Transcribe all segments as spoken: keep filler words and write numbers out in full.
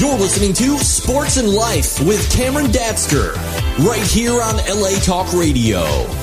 You're listening to Sports and Life with Cameron Datsker, right here on L A Talk Radio.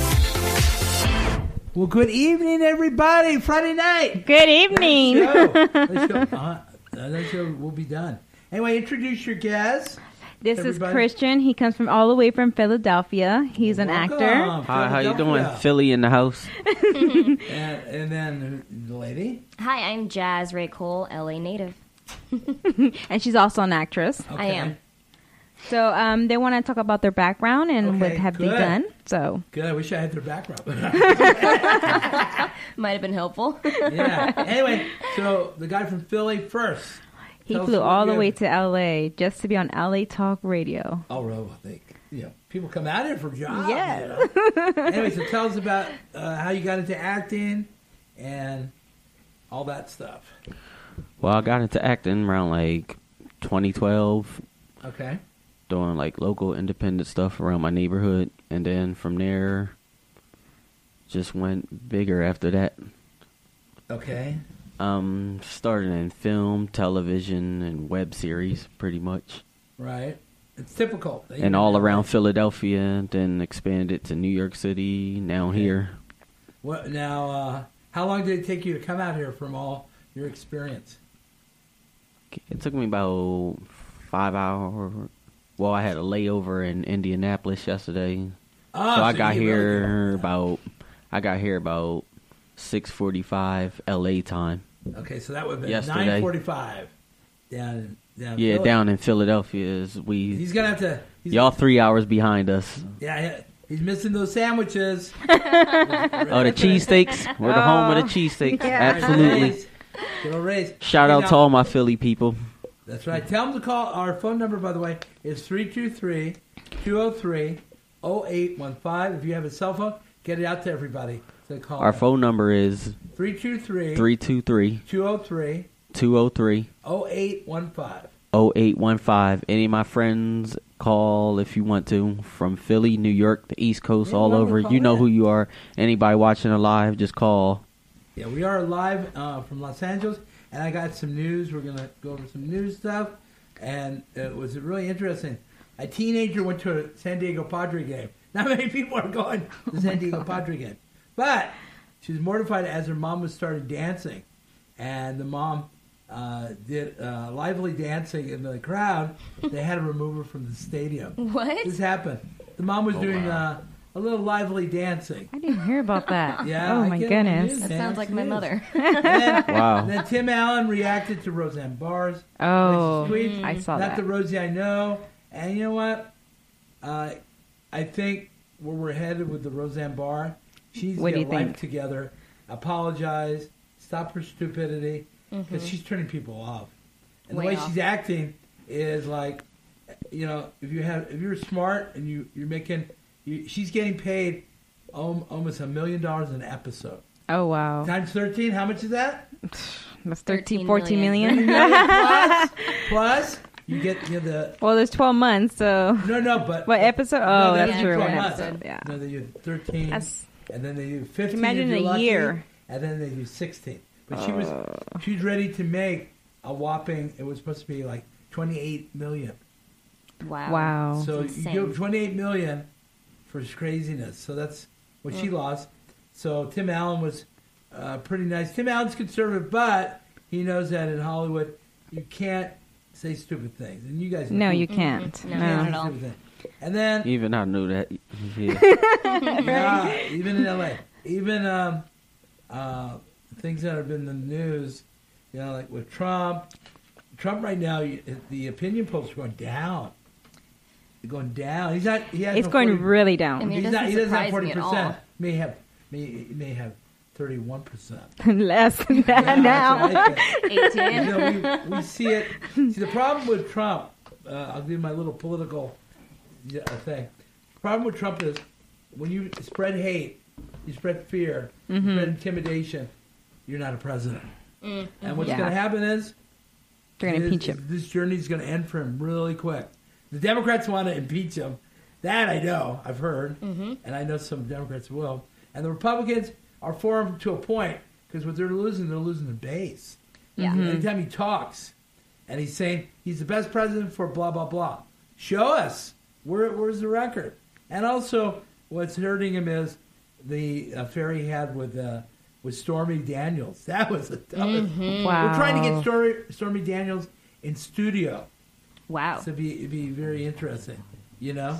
Well, good evening, everybody. Friday night. Good evening. Let's go. Let's go. Uh, that show will be done. Anyway, introduce your guest. This everybody. is Christian. He comes from all the way from Philadelphia. He's an Welcome. actor. Hi, how you doing? Philly in the house. and, and then the lady. Hi, I'm Jazz Ray Cole, L A native. And she's also an actress. Okay. I am. So um, they want to talk about their background and Okay, what have good. they done. So Good. I wish I had their background. Might have been helpful. Yeah. Anyway, so the guy from Philly first. he Tell us flew what all you the way have. to L A just to be on L A Talk Radio. Oh, well, I think, you know, people come out here for jobs. Yeah. You know? Anyway, so tell us about uh, how you got into acting and all that stuff. Well, I got into acting around like twenty twelve, Okay. doing like local independent stuff around my neighborhood, and then from there, just went bigger after that. Okay. Um, started in film, television, and web series, pretty much, Right. It's difficult. and all around Philadelphia. Then expanded to New York City. Now Okay. here, What now? Uh, how long did it take you to come out here from all your experience? it took me about five hours. Well, I had a layover in Indianapolis yesterday. Oh, So I got you really here go. about I got here about six forty-five L A time. Okay, so that would have been Yesterday. nine forty-five down in down. Yeah, Philly. down in Philadelphia is we He's gonna have to. He's, y'all three hours behind us. Yeah, yeah, he's missing those sandwiches. Oh, the cheesesteaks. We're the home of the cheesesteaks. Absolutely. Good old Rays. Shout Hey, out now- to all my Philly people. That's right. Tell them to call. Our phone number, by the way, is three two three, two oh three, oh eight one five. If you have a cell phone, get it out to everybody. So call Our phone number is three two three, three two three, two oh three, two oh three, oh eight one five. oh eight one five. Any of my friends, call if you want to. From Philly, New York, the East Coast, Yeah, all why don't over. we call You know in? who you are. Anybody watching it live, just call. Yeah, we are live uh, from Los Angeles, and I got some news. We're going to go over some news stuff, and it was really interesting. A teenager went to a San Diego Padre game. Not many people are going to the San Diego Padre game. But she was mortified as her mom was started dancing, and the mom uh, did uh, lively dancing in the crowd. They had to remove her from the stadium. What? This happened. The mom was Oh, doing wow. uh, a little lively dancing. I didn't hear about that. Yeah, Oh I my get it on the goodness. news, That man. sounds like It's my news. mother. And then, Wow. and then Tim Allen reacted to Roseanne Barr's Oh, tweet. I saw Not that. the Rosie I know. And you know what? Uh, I think where we're headed with the Roseanne Barr, she's What get do you life think? together, apologize, stop her stupidity, because Mhm. she's turning people off. And Way the way off. she's acting is like, you know, if you have, if you're smart and you you're making, you, she's getting paid um, almost a million dollars an episode. Oh, wow. Times thirteen, how much is that? That's thirteen, thirteen fourteen million. million. plus, plus, you get you know, the Well, there's twelve months, so. no no but What episode? no, Oh, that's that's yeah, true. twelve One months. episode, yeah. No, they do thirteen, That's, and then they do fifteen. imagine if you're a lucky, year. and then they do sixteen. But she was she was ready to make a whopping. It was supposed to be like twenty-eight million. Wow. wow. So That's you insane. give twenty-eight million for craziness. So that's what she lost. So Tim Allen was uh, pretty nice. Tim Allen's conservative, but he knows that in Hollywood you can't say stupid things, and you guys No, know. you can't. Mhm. You No, can't not say at all. stupid things. And then Even I knew that. Yeah. yeah, even in L A, even um, uh, things that have been in the news, you know, like with Trump. Trump right now, you- the opinion polls are going down. They're going down. He's not. He has It's no going forty really down. I mean, it he's not. He doesn't doesn't have surprise forty me at percent. all. May have. May he may have thirty-one percent. Less than that now. eighteen. You know, we, we see it. See, the problem with Trump, uh, I'll give you my little political yeah, thing. The problem with Trump is when you spread hate, you spread fear, you spread intimidation, you're not a president. Mm. And what's Yeah. going to happen is They're going to is- impeach him. This journey's going to end for him really quick. The Democrats want to impeach him. That I know. I've heard. Mhm. And I know some Democrats will. And the Republicans are for him to a point because what they're losing, they're losing the base. Yeah. Mhm. Anytime he talks, and he's saying he's the best president for blah blah blah. Show us where where's the record? And also, what's hurting him is the affair he had with uh, with Stormy Daniels. That was the toughest. Mm-hmm. Wow. We're trying to get Stormy, Stormy Daniels in studio. Wow. So it'd be, it'd be very interesting, you know?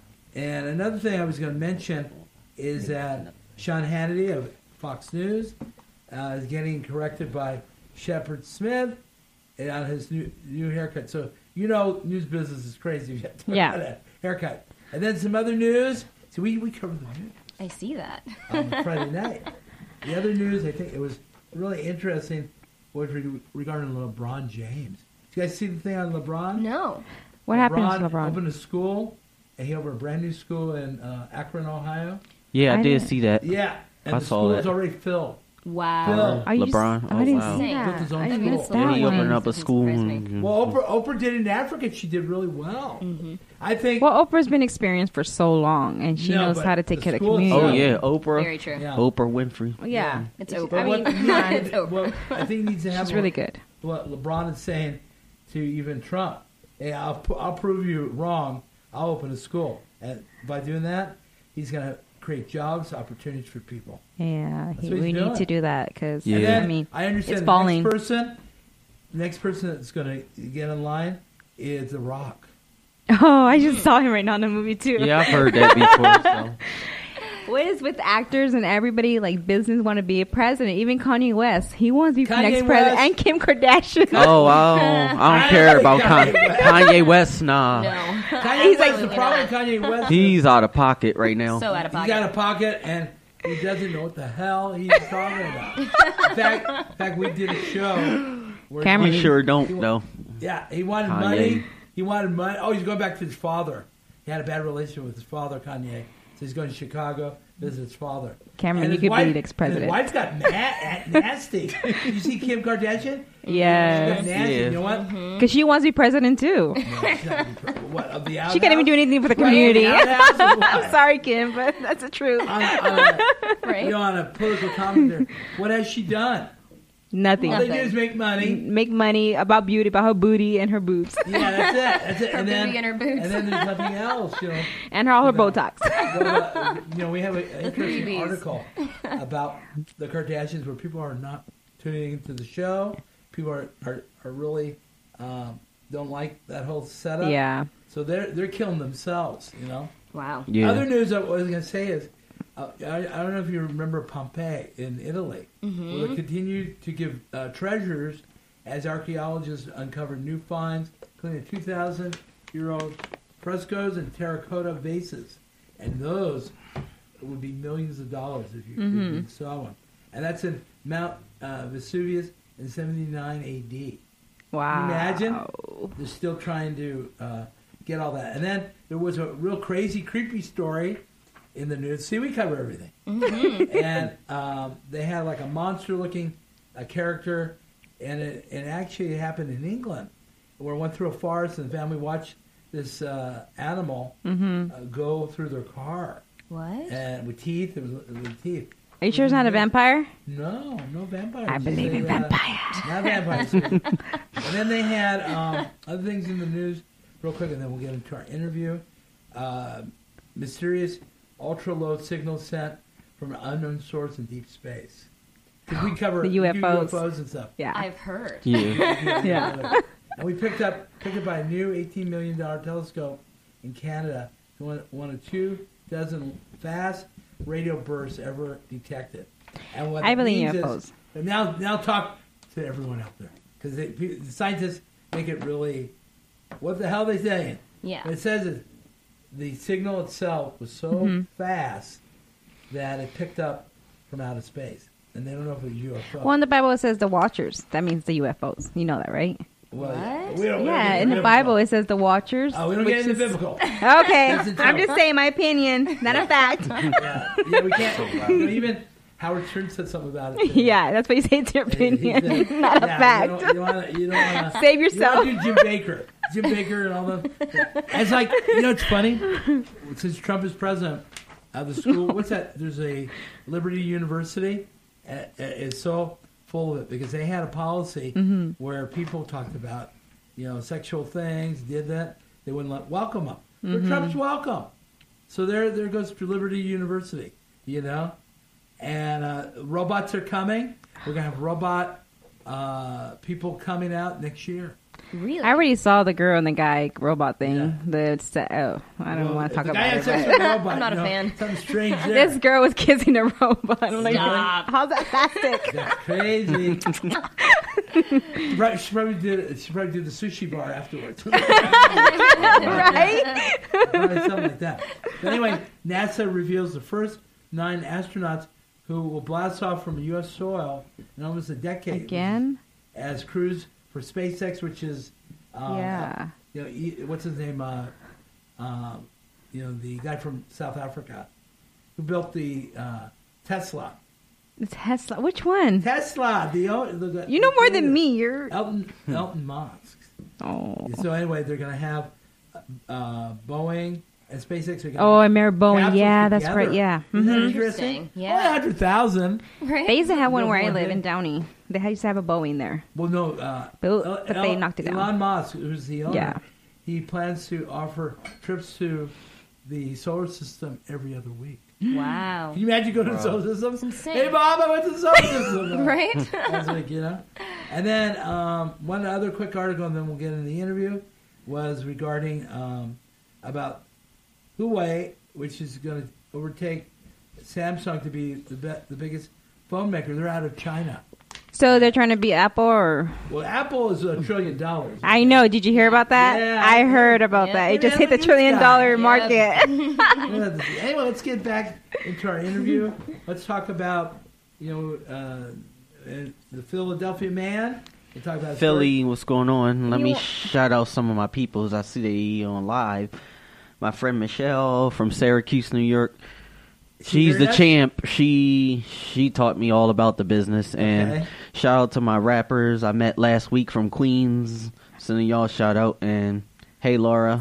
And another thing I was going to mention is that Sean Hannity of Fox News uh, is getting corrected by Shepard Smith on his new new haircut. So, you know, news business is crazy. You have to Yeah. have a haircut. And then some other news. So we, we covered the news I see that. on Friday night. The other news, I think it was really interesting, was re- regarding LeBron James. Did you guys see the thing on LeBron? No. What happened to LeBron? Opened a school, and he opened a brand new school in uh, Akron, Ohio. Yeah, I, I did didn't- see that. Yeah, and I the saw school that. is already filled. Wow. Phil. Are you LeBron? s- Oh, I didn't wow. see Built that. his own I school. missed Yeah, that he one. opened up a Doesn't school. surprise me. and- Well, Oprah, Oprah did it in Africa. She did really well. Mm-hmm. I think. Well, Oprah's been experienced for so long, and she No, knows but how to take the care of the school community. Oh Yeah. yeah, Oprah. Very true. Yeah. Oprah Winfrey. Yeah. It's It's- over. I mean, what, come on. It's over. what I think needs to happen. She's really good. What LeBron is saying to even Trump, hey, I'll, pu- I'll prove you wrong. I'll open a school. And by doing that, he's going to create jobs, opportunities for people. Yeah, That's he, what he's we doing. need to do that because Yeah. And then I mean, I understand it's the falling. next person, the next person that's going to get in line is The Rock. Oh, I just saw him right now in the movie too. Yeah, I've heard that before. So. What is with actors and everybody like business want to be a president? Even Kanye West, he wants to be Kanye next president, West. and Kim Kardashian. Oh, I don't, I don't care about Kanye, Kanye West. Nah, No. Kanye He's West, like- the problem with Kanye West. he's out of pocket right now. So out of He's pocket. out of pocket, and he doesn't know what the hell he's talking about. In fact, in fact, we did a show where Cameron. He sure don't though. Yeah, he wanted Kanye. money. He wanted money. Oh, he's going back to his father. He had a bad relationship with his father, Kanye. So he's going to Chicago, visit his father. Cameron, And you his could be wife- next president. His wife got na- nasty. You see Kim Kardashian? She got Yes, nasty. Yeah. You know what? because she wants to be president too. No, she's not gonna be pro- what, of the She can't even do anything for the Right, community. the outhouse or what? I'm sorry, Kim, but that's the truth. On a, on a, Right? you know, on a political commentary. What has she done? Nothing. All they do is make money. Make money about beauty, about her booty and her boobs, Yeah, that's it. That's it. Her and then, booty and her boobs. And then there's nothing else, you know. and all her About- Botox. Go to- you know, we have an interesting Freebies. article about the Kardashians where people are not tuning into the show. People are are, are really um, don't like that whole setup. Yeah. So they're they're killing themselves. You know. Wow. Yeah. Other news I was going to say is, uh, I, I don't know if you remember Pompeii in Italy. Mm-hmm. Well, they continue to give uh, treasures as archaeologists uncovered new finds, including two thousand year old frescoes and terracotta vases. And those would be millions of dollars if you, if you saw one. And that's in Mount uh, Vesuvius in seventy-nine A D. Wow. Can you imagine? They're still trying to uh, get all that. And then there was a real crazy, creepy story in the news. See, we cover everything. And um, they had like a monster-looking a character, and it, it actually happened in England, where I went through a forest and the family watched this uh, animal Mm-hmm. uh, go through their car, What? and with teeth. It was with teeth. Are you sure it's not a vampire? No, no vampires. I Just believe in they, uh, vampires. Not vampires. And then they had um, other things in the news, real quick, and then we'll get into our interview. Uh, mysterious ultra-low signal sent from an unknown source in deep space. Because we cover The we do U F Os. U F Os and stuff. Yeah. I've heard. Yeah. Yeah. And we picked up picked up by a new eighteen million dollars telescope in Canada, one, one of two dozen fast radio bursts ever detected. And what I it believe means in is- U F Os. and now, now talk to everyone out there, because the scientists make it really. What the hell are they saying? Yeah. What it says is the signal itself was so Mm-hmm. fast that it picked up from outer space, and they don't know if it was U F O. Well, in the Bible it says the Watchers. That means the U F Os. You know that, right? Well, What? we don't- we don't Yeah, get in the biblical. Bible it says the Watchers. Oh, we don't which get into is- biblical. Okay, That's in I'm just trouble. saying my opinion, not a fact. yeah, yeah, we can't. You know, even Howard Stern said something about it. today. Yeah, that's what you say. It's your He- he opinion, said- not a yeah, fact. You don't, you wanna, you don't wanna, Save you yourself. don't do Jim Baker. Jim Baker and all the. It's like, you know, it's funny. Since Trump is president of the school, what's that? There's a Liberty University. Uh, It's so full of it because they had a policy Mm-hmm. where people talked about you know, sexual things, did that, they wouldn't let welcome them. But Trump's welcome. So there, there goes to Liberty University, you know. And uh, robots are coming. We're going to have robot uh, people coming out next year. Really? I already saw the girl and the guy robot thing. Yeah. The oh, I don't Well, want to talk the about guy it. had sex but- with a robot, I'm not a you know, fan. Something strange there. This girl was kissing a robot. I'm like, Stop. how's that plastic? That's crazy. Right, she probably did. She probably did the sushi bar afterwards. Right? Probably something like that. But anyway, NASA reveals the first nine astronauts who will blast off from U S soil in almost a decade. Again? As crews for SpaceX, which is uh, Yeah. you know, E- what's his name? Uh, uh, you know, the guy from South Africa who built the uh, Tesla. The Tesla. Which one? Tesla, the, o- the, the You know more creator. than me. You're. Elton Elton Musk. Oh. So anyway, they're going to have uh, Boeing and SpaceX are going. Oh, and Mary Bowen. Yeah, that's right. Yeah. Isn't that Mhm. interesting? Interesting. Yeah. Only a hundred thousand. Right? They used to have one There's where I one live big- in Downey. They used to have a Boeing there. Well, no, uh, But- El- but they El- knocked it down. Elon Musk, who's the owner, Yeah. he plans to offer trips to the solar system every other week. Wow. Can you imagine going to the solar system? insane. Hey, Bob, I went to the solar system. Right? That's like, you know. And then um, one other quick article, and then we'll get into the interview, was regarding um, about Huawei, which is going to overtake Samsung to be the be- the biggest phone maker. They're out of China. So they're trying to beat Apple, or Well, Apple is a trillion dollars. I know. Did you hear about that? Yeah, I I heard did. about Yeah. that. Hey, It just man, hit the look at trillion this guy. dollar Yeah. market. Anyway, let's get back into our interview. Let's talk about, you know, uh, uh, the Philadelphia man. We'll talk about Philly, what's going on? Let You me wa- shout out some of my peoples. I see they on live. My friend Michelle from Syracuse, New York. She's hear the us? champ. She she taught me all about the business. And Okay. shout out to my rappers I met last week from Queens. Sending y'all a shout out. And hey, Laura.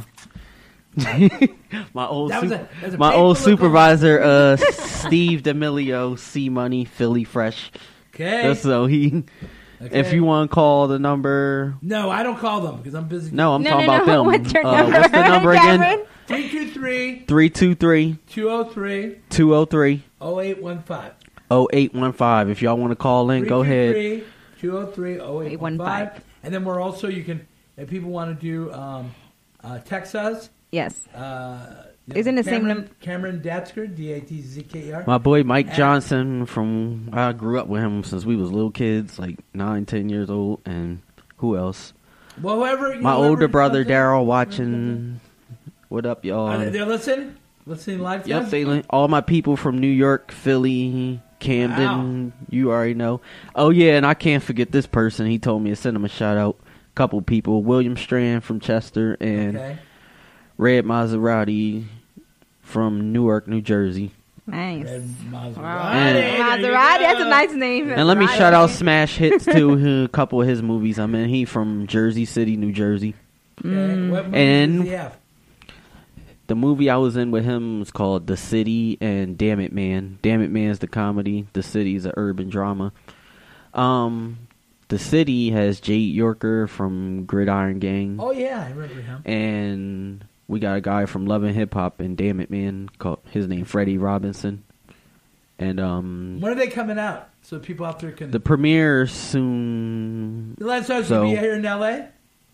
my old That was sup- a- that was a my painful old look. supervisor, uh, Steve D'Amelio, C Money, Philly Fresh. Okay. So he, Okay. if you want to call the number, No, I don't call them because I'm busy. no, I'm No, talking no, about no. them. What's your Uh, number? what's the number again? Cameron? three two three, three two three, two oh three, two oh three, oh eight one five. oh eight one five. If y'all want to call in, go ahead. two oh three, oh eight one five. And then we're also, you can, if people want to do, um, uh, text us. Yes. Uh, you know, Isn't the same Cameron, num- Cameron Datzker, D A T Z K E R. My boy Mike And- Johnson from I grew up with him since we was little kids, like nine, ten years old, and who else? Well, whoever. You My know, whoever older brother comes in. Daryl watching. What up, y'all? Are they, they're listening? Listening live to Yep, us? they li- all my people from New York, Philly, Camden. You already know. Oh yeah, and I can't forget this person. He told me to send him a shout out. Couple people: William Strand from Chester and Okay. Red Maserati from Newark, New Jersey. Nice. Red Maserati. Wow. And- There you Maserati. That's a go. nice name. And let me Maserati. shout out Smash Hits too. A couple of his movies. I mean, he from Jersey City, New Jersey. Okay. Mm. What movie And- does he have? The movie I was in with him was called The City and Damn It Man. Damn It Man's the comedy. The City is an urban drama. Um, The City has Jade Yorker from Gridiron Gang. Oh, yeah, I remember him. And we got a guy from Love and Hip Hop and Damn It Man called his name Freddie Robinson. And um, When are they coming out? So people out there can. the premiere soon The last time so- to be here in L A?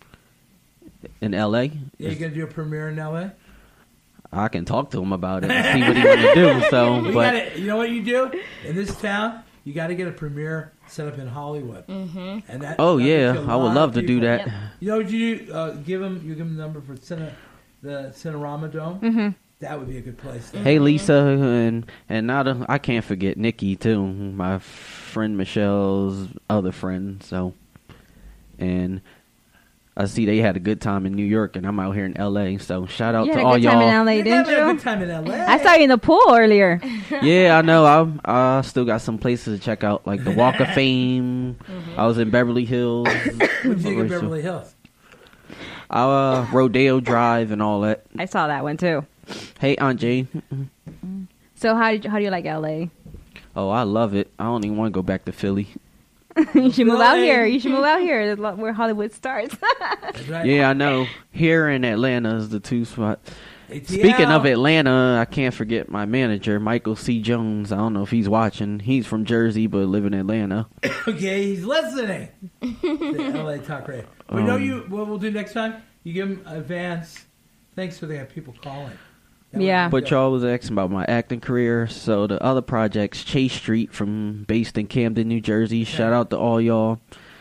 in L A. Yeah, you going to do a premiere in L A? I can talk to him about it and see what he want to do. So, You, but gotta, you know what you do? In this town, you got to get a premiere set up in Hollywood. Mm-hmm. And that, oh that yeah, gets a I would lot love of to do people. that. Yep. You know what you do? Uh, give them, you give them the number for Cine, the Cinerama Dome. Mm-hmm. That would be a good place. Hey Lisa, and and not a, I can't forget Nikki too, my friend Michelle's other friend. So, and I see they had a good time in New York, and I'm out here in L A. So shout out You to had a all good time in y'all. L A, You're didn't having a you? good time in L A. I saw you in the pool earlier. Yeah, I know. I I still got some places to check out, like the Walk of Fame. I was in Beverly Hills. What do you think of Beverly Hills? Uh, Rodeo Drive and all that. I saw that one too. Hey Aunt Jane. So how did you, how do you like L A? Oh, I love it. I don't even want to go back to Philly. you should move out Really? here. You should move out here. That's lo- where Hollywood starts. That's right. Yeah, I know. Here in Atlanta is the two spots. A T L. Speaking of Atlanta, I can't forget my manager, Michael C. Jones. I don't know if he's watching. He's from Jersey, but live in Atlanta. Okay, he's listening. The L A Talk Radio. We know Um, you. What we'll do next time? You give him advance. Thanks so they have people calling. That would Yeah. be But good. y'all was asking about my acting career. So the other projects, Chase Street from based in Camden, New Jersey. Shout out to all y'all.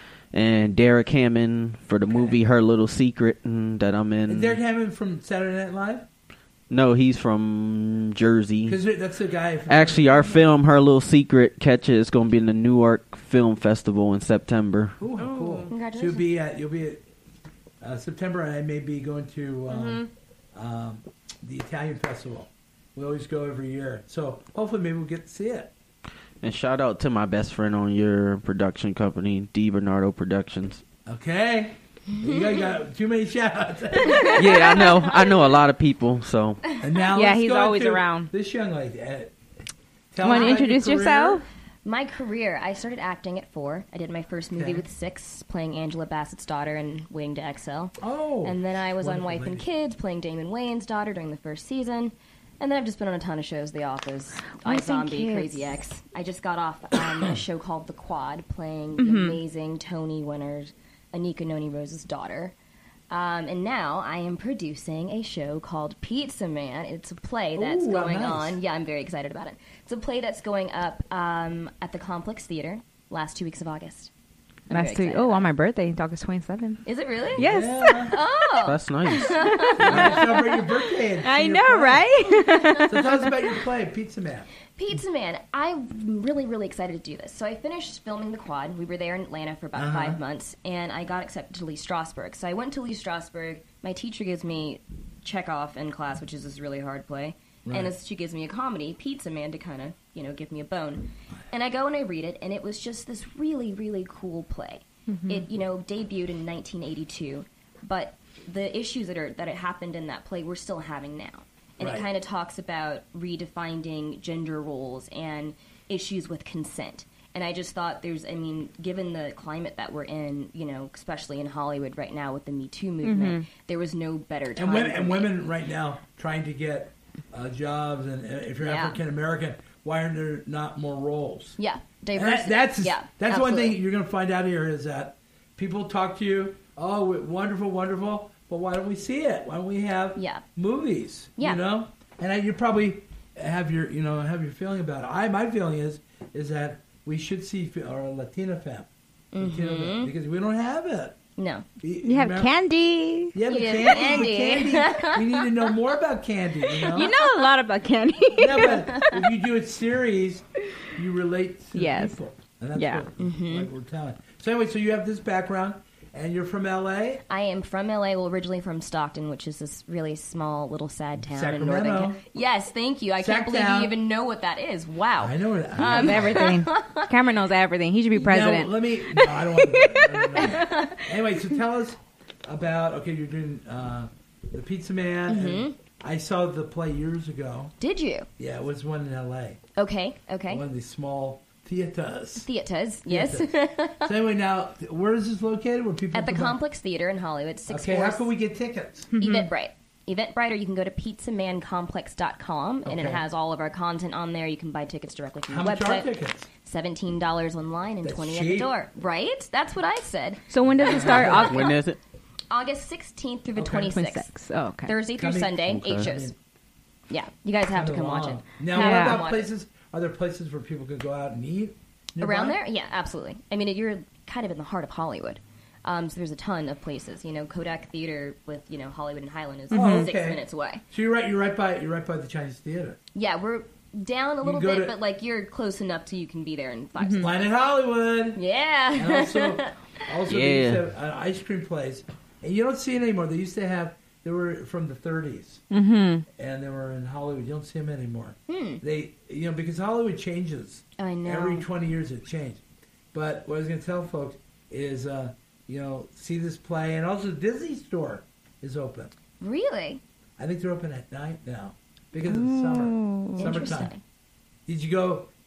And Derek Hammond for the movie Her Little Secret mm, that I'm in. Is Derek Hammond from Saturday Night Live? No, he's from Jersey. Because that's the guy. From Actually, our film Her Little Secret catches is going to be in the Newark Film Festival in September. Ooh, how cool! So Congratulations. you'll be at you'll be at uh, September. And I may be going to um, Mm-hmm. um, the Italian Festival. We always go every year, so hopefully maybe we'll get to see it. And shout out to my best friend on your production company, D. Bernardo Productions. Okay, you guys got too many shout-outs. Yeah, I know. I know a lot of people, so. And now Yeah, let's he's go always to around. This young lady. Uh, tell You want us to about introduce your career. yourself? My career, I started acting at four. I did my first movie Okay. with six, playing Angela Bassett's daughter in Waiting to Exhale. Oh, And then I was on wonderful Wife and lady. Kids, playing Damon Wayne's daughter during the first season. And then I've just been on a ton of shows, The Office, Wife and iZombie, Kids. Crazy Ex. I just got off um, a show called The Quad, playing the Mm-hmm. amazing Tony winner, Anika Noni Rose's daughter. Um, and now I am producing a show called Pizza Man. It's a play that's Ooh, going nice. on. Yeah, I'm very excited about it. It's a play that's going up um, at the Complex Theater last two weeks of August. I'm very Last two. excited Oh, about on my birthday, August twenty-seventh. it. Is it really? Yes. Yeah. Oh, That's nice. You gotta celebrate your birthday. and see I your know, play. right? So tell us about your play, Pizza Man. Pizza Man. I'm really, really excited to do this. So I finished filming The Quad. We were there in Atlanta for about Uh-huh. five months, and I got accepted to Lee Strasberg. So I went to Lee Strasberg. My teacher gives me Chekhov in class, which is this really hard play. Right. And as she gives me a comedy, Pizza Man, to kind of, you know, give me a bone. And I go and I read it, and it was just this really, really cool play. It, you know, debuted in nineteen eighty-two, but the issues that are that it happened in that play we're still having now. And Right. it kind of talks about redefining gender roles and issues with consent. And I just thought there's, I mean, given the climate that we're in, you know, especially in Hollywood right now with the Me Too movement, there was no better time. And women, for and me. women right now trying to get uh, jobs, and uh, if you're Yeah. African American, why are there not more roles? Yeah, And diversity. that, that's yeah, that's one absolutely. thing you're going to find out here is that people talk to you, oh, wonderful, wonderful, but why don't we see it? Why don't we have Yeah. movies? Yeah. You know, and I, you probably have your you know have your feeling about it. I my feeling is is that we should see fi- our Latina fam, Latino Mm-hmm. fam, because we don't have it. No. You have Remember- Candy. Yeah, but You have candy, Candy. but candy. We need to know more about Candy. You know, You know a lot about Candy. yeah, but if you do a series, you relate to Yes. the people. And that's Yeah. what, Mm-hmm. what we're telling. So anyway, so you have this background, and you're from L A. I am from L A, well, originally from Stockton, which is this really small, little, sad town in Sacramento. northern. Ca- Yes, thank you. I can't believe Sacktown. you even know what that is. Wow. I know that. Knows everything. Cameron knows everything. He should be president. Now, let me. No, I don't want to. I don't know. Anyway, so tell us about. Okay, you're doing uh, the Pizza Man. Mm-hmm. And I saw the play years ago. Did you? Yeah, it was one in L A. Okay, okay. One of these small theaters. Theaters, yes. Theaters. So anyway, now where is this located? Where people At the come out? Complex Theater in Hollywood, six Okay, four how can we get tickets? Eventbrite. Eventbrite, or you can go to pizza man complex dot com, and it Okay. has all of our content on there. You can buy tickets directly from How the much are website. tickets? seventeen dollars online and That's twenty at the cheap. door. Right? That's what I said. So when does it start? August When is it? August sixteenth through the Okay. twenty-sixth. twenty-six. Oh, okay. Thursday through Coming- Sunday, Okay. eight shows. Yeah, you guys have to come watch it. Now, Yeah. what Come about watch it. places? Are there places where people could go out and eat? nearby? Around there? Yeah, absolutely. I mean, you're kind of in the heart of Hollywood. Um, so there's a ton of places. You know, Kodak Theater with, you know, Hollywood and Highland is Oh, six okay. minutes away. So you're right. You're right by. You're right by the Chinese theater. Yeah, we're down a little go bit, to- but, like, you're close enough to you can be there in five Mm-hmm. seconds. Planet Hollywood. Yeah. And also, also they used Yeah. to have an ice cream place, and you don't see it anymore. They used to have. They were from the thirties, Mm-hmm. and they were in Hollywood. You don't see them anymore. Hmm. They, you know, because Hollywood changes. I know. Every twenty years it changed. But what I was going to tell folks is, uh, you know, see this play, and also Disney Store is open. Really? I think they're open at night now because of the summer, summertime. Interesting. Did you go?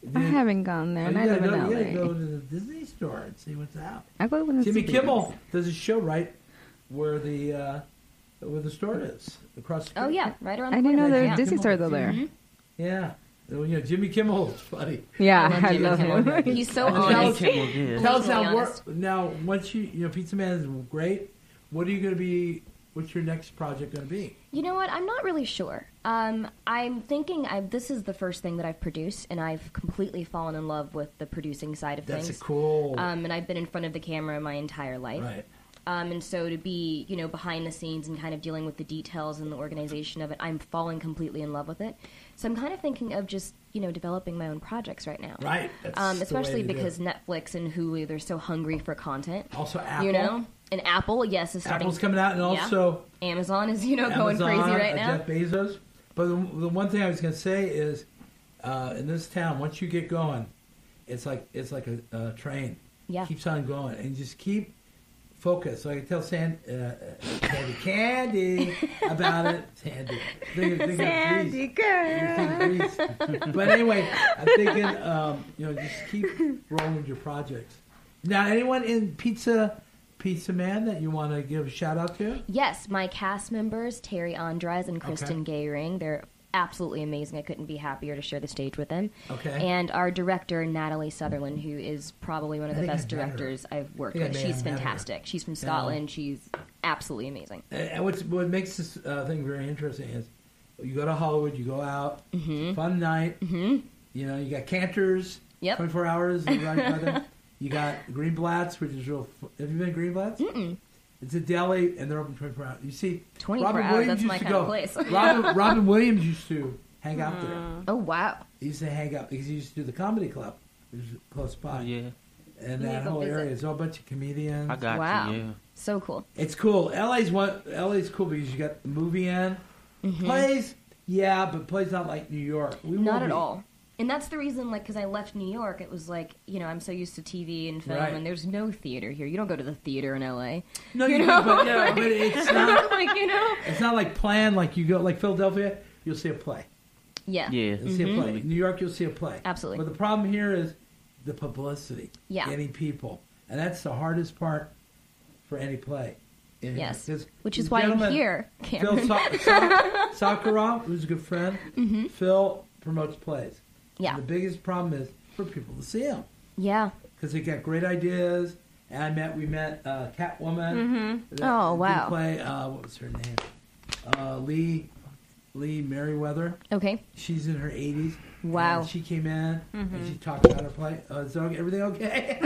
I haven't gone there. Oh, and you I gotta live go, in you gotta L A. go to the Disney store and see what's out. I go when it's Jimmy super Kimmel busy. does a show right where the uh, where the store is across the street. Oh yeah, right around. I the didn't know corner. there was Yeah. a Disney store though there. Mhm. Yeah. Well, you know, Jimmy Kimmel is funny. Yeah, I love I Jimmy love Kimmel. him. He's so And honest. tell us- Yeah. Tell us Blatantly now, honest. wor- now once you you know Pizza Man is great. What are you going to be? What's your next project going to be? You know what? I'm not really sure. Um, I'm thinking I, this is the first thing that I've produced, and I've completely fallen in love with the producing side of That's things. a cool. Um, and I've been in front of the camera my entire life. right. Um, and so to be, you know, behind the scenes and kind of dealing with the details and the organization of it, I'm falling completely in love with it. So I'm kind of thinking of just, you know, developing my own projects right now. Right. That's Um, the especially way to do because it. Netflix and Hulu, they're so hungry for content. Also Apple. You know? And Apple, yes, is starting. Apple's coming out, and Yeah. also Amazon is, you know, going Amazon, crazy right uh, now. Jeff Bezos. But the, the one thing I was going to say is, uh, in this town, once you get going, it's like it's like a, a train. Yeah. Keeps on going, and just keep focused. So I can tell Sand, uh, uh, Candy, Candy about it. Sandy, think, think Sandy of girl. Grease. You think Grease. But anyway, I'm thinking, um, you know, just keep rolling with your projects. Now, anyone in Pizza Pizza Man that you want to give a shout out to? Yes, my cast members, Terry Andres and Kristen Okay. Gayring, they're absolutely amazing. I couldn't be happier to share the stage with them. Okay. And our director, Natalie Sutherland, who is probably one of I the think best I met her. directors I've worked I think I with. may She's have met her. fantastic. She's from Scotland. She's absolutely amazing. And and what's, what makes this uh, thing very interesting is you go to Hollywood, you go out, it's a fun night. Mm-hmm. You know, you got Cantors, Yep. twenty-four hours. You run by them. You got Greenblatt's, which is real. F- Have you been to Greenblatt's? Mm-mm. It's a deli, and they're open twenty-four hours. You see, twenty-four Robin hours, Williams that's used my to kind of go. place. Robin, Robin Williams used to hang out there. Oh, wow. He used to hang out because he used to do the comedy club, which is close by. Oh, yeah. And You need that to go whole visit. area, there's a whole bunch of comedians. I got Wow. you, yeah. So cool. It's cool. L A's one. L A's cool because you got the movie in. Mm-hmm. Plays, yeah, but plays not like New York. We Not won't at be- all. And that's the reason, like, because I left New York, it was like, you know, I'm so used to T V and film, Right. and there's no theater here. You don't go to the theater in L A. No, You you, know? do, but, yeah, but it's not. like, you know? It's not like planned. Like you go, like Philadelphia, you'll see a play. Yeah. Yeah. You'll see a play. New York, you'll see a play. Absolutely. But the problem here is the publicity. Yeah. Getting people, and that's the hardest part for any play. in here. Yes. 'Cause Which is the why I'm gentleman, here, Phil Cameron. Sa- Sa- Sakharov, who's a good friend. Mm-hmm. Phil promotes plays. Yeah. And the biggest problem is for people to see them. Yeah. Because they got great ideas. And I met, we met uh, Catwoman. that Oh, did wow. Play, uh, what was her name? Uh, Lee, Lee Merriweather. Okay. She's in her eighties. Wow. And she came in and she talked about her play. Uh, is okay, everything okay?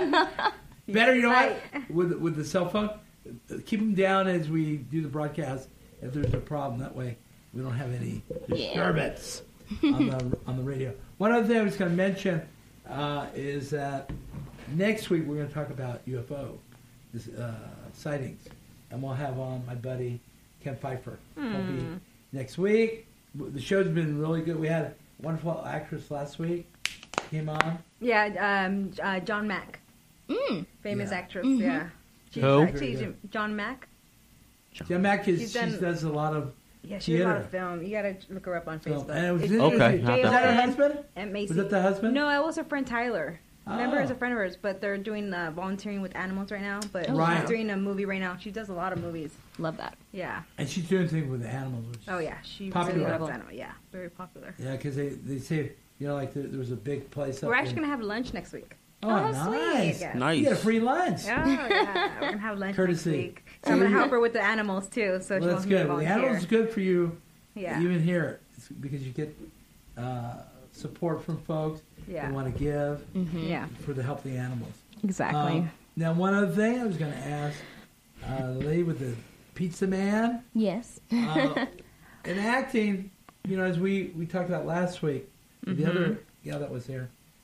Better, you know what? With with the cell phone, uh, keep them down as we do the broadcast. If there's a problem, that way we don't have any disturbance on the on the radio. One other thing I was going to mention uh, is that next week we're going to talk about U F O this, uh, sightings, and we'll have on my buddy Ken Pfeiffer. He'll be next week. The show's been really good. We had a wonderful actress last week came on. Yeah, um, uh, John Mack, Mm. famous Yeah. actress. Mhm. Yeah, she's Who? actually Very John Mack. Jen Mack is, She's she done- does a lot of Yeah, she did a lot Theater. of film. You gotta look her up on film. Facebook. And it was It's- interesting. Okay, it's I'll Was that her J O N husband? and Macy. Was that the husband? No, it was her friend Tyler. Remember, Oh. it's a friend of hers, but they're doing uh, volunteering with animals right now. But Right. she's doing a movie right now. She does a lot of movies. Love that. Yeah. And she's doing things with the animals. Which Oh yeah, she Popular. really loves animals. Yeah, very popular. Yeah, because they, they say, you know, like there, there was a big place up We're actually in- gonna have lunch next week. Oh, Oh, nice. sweet. Yeah. Nice. You get a free lunch. Oh yeah, we're gonna have lunch Courtesy. next week. So I'm gonna help her with the animals too. So she Well, wants that's me to good. Well, the volunteer. animals is good for you, Yeah. even here, it's because you get uh, support from folks Yeah. who want to give Mm-hmm. Yeah. for the help the animals. Exactly. Um, now, one other thing I was going to ask uh, the lady with the pizza man. Yes. Uh, in acting, you know, as we, we talked about last week, with the other gal that was there,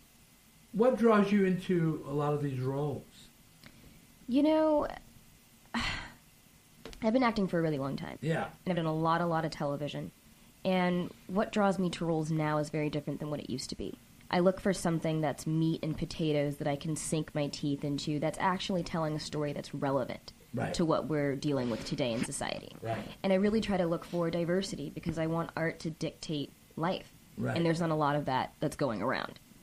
what draws you into a lot of these roles? You know, I've been acting for a really long time. Yeah. And I've done a lot, a lot of television. And what draws me to roles now is very different than what it used to be. I look for something that's meat and potatoes that I can sink my teeth into that's actually telling a story that's relevant Right. to what we're dealing with today in society. Right. And I really try to look for diversity because I want art to dictate life. Right. And there's not a lot of that that's going around.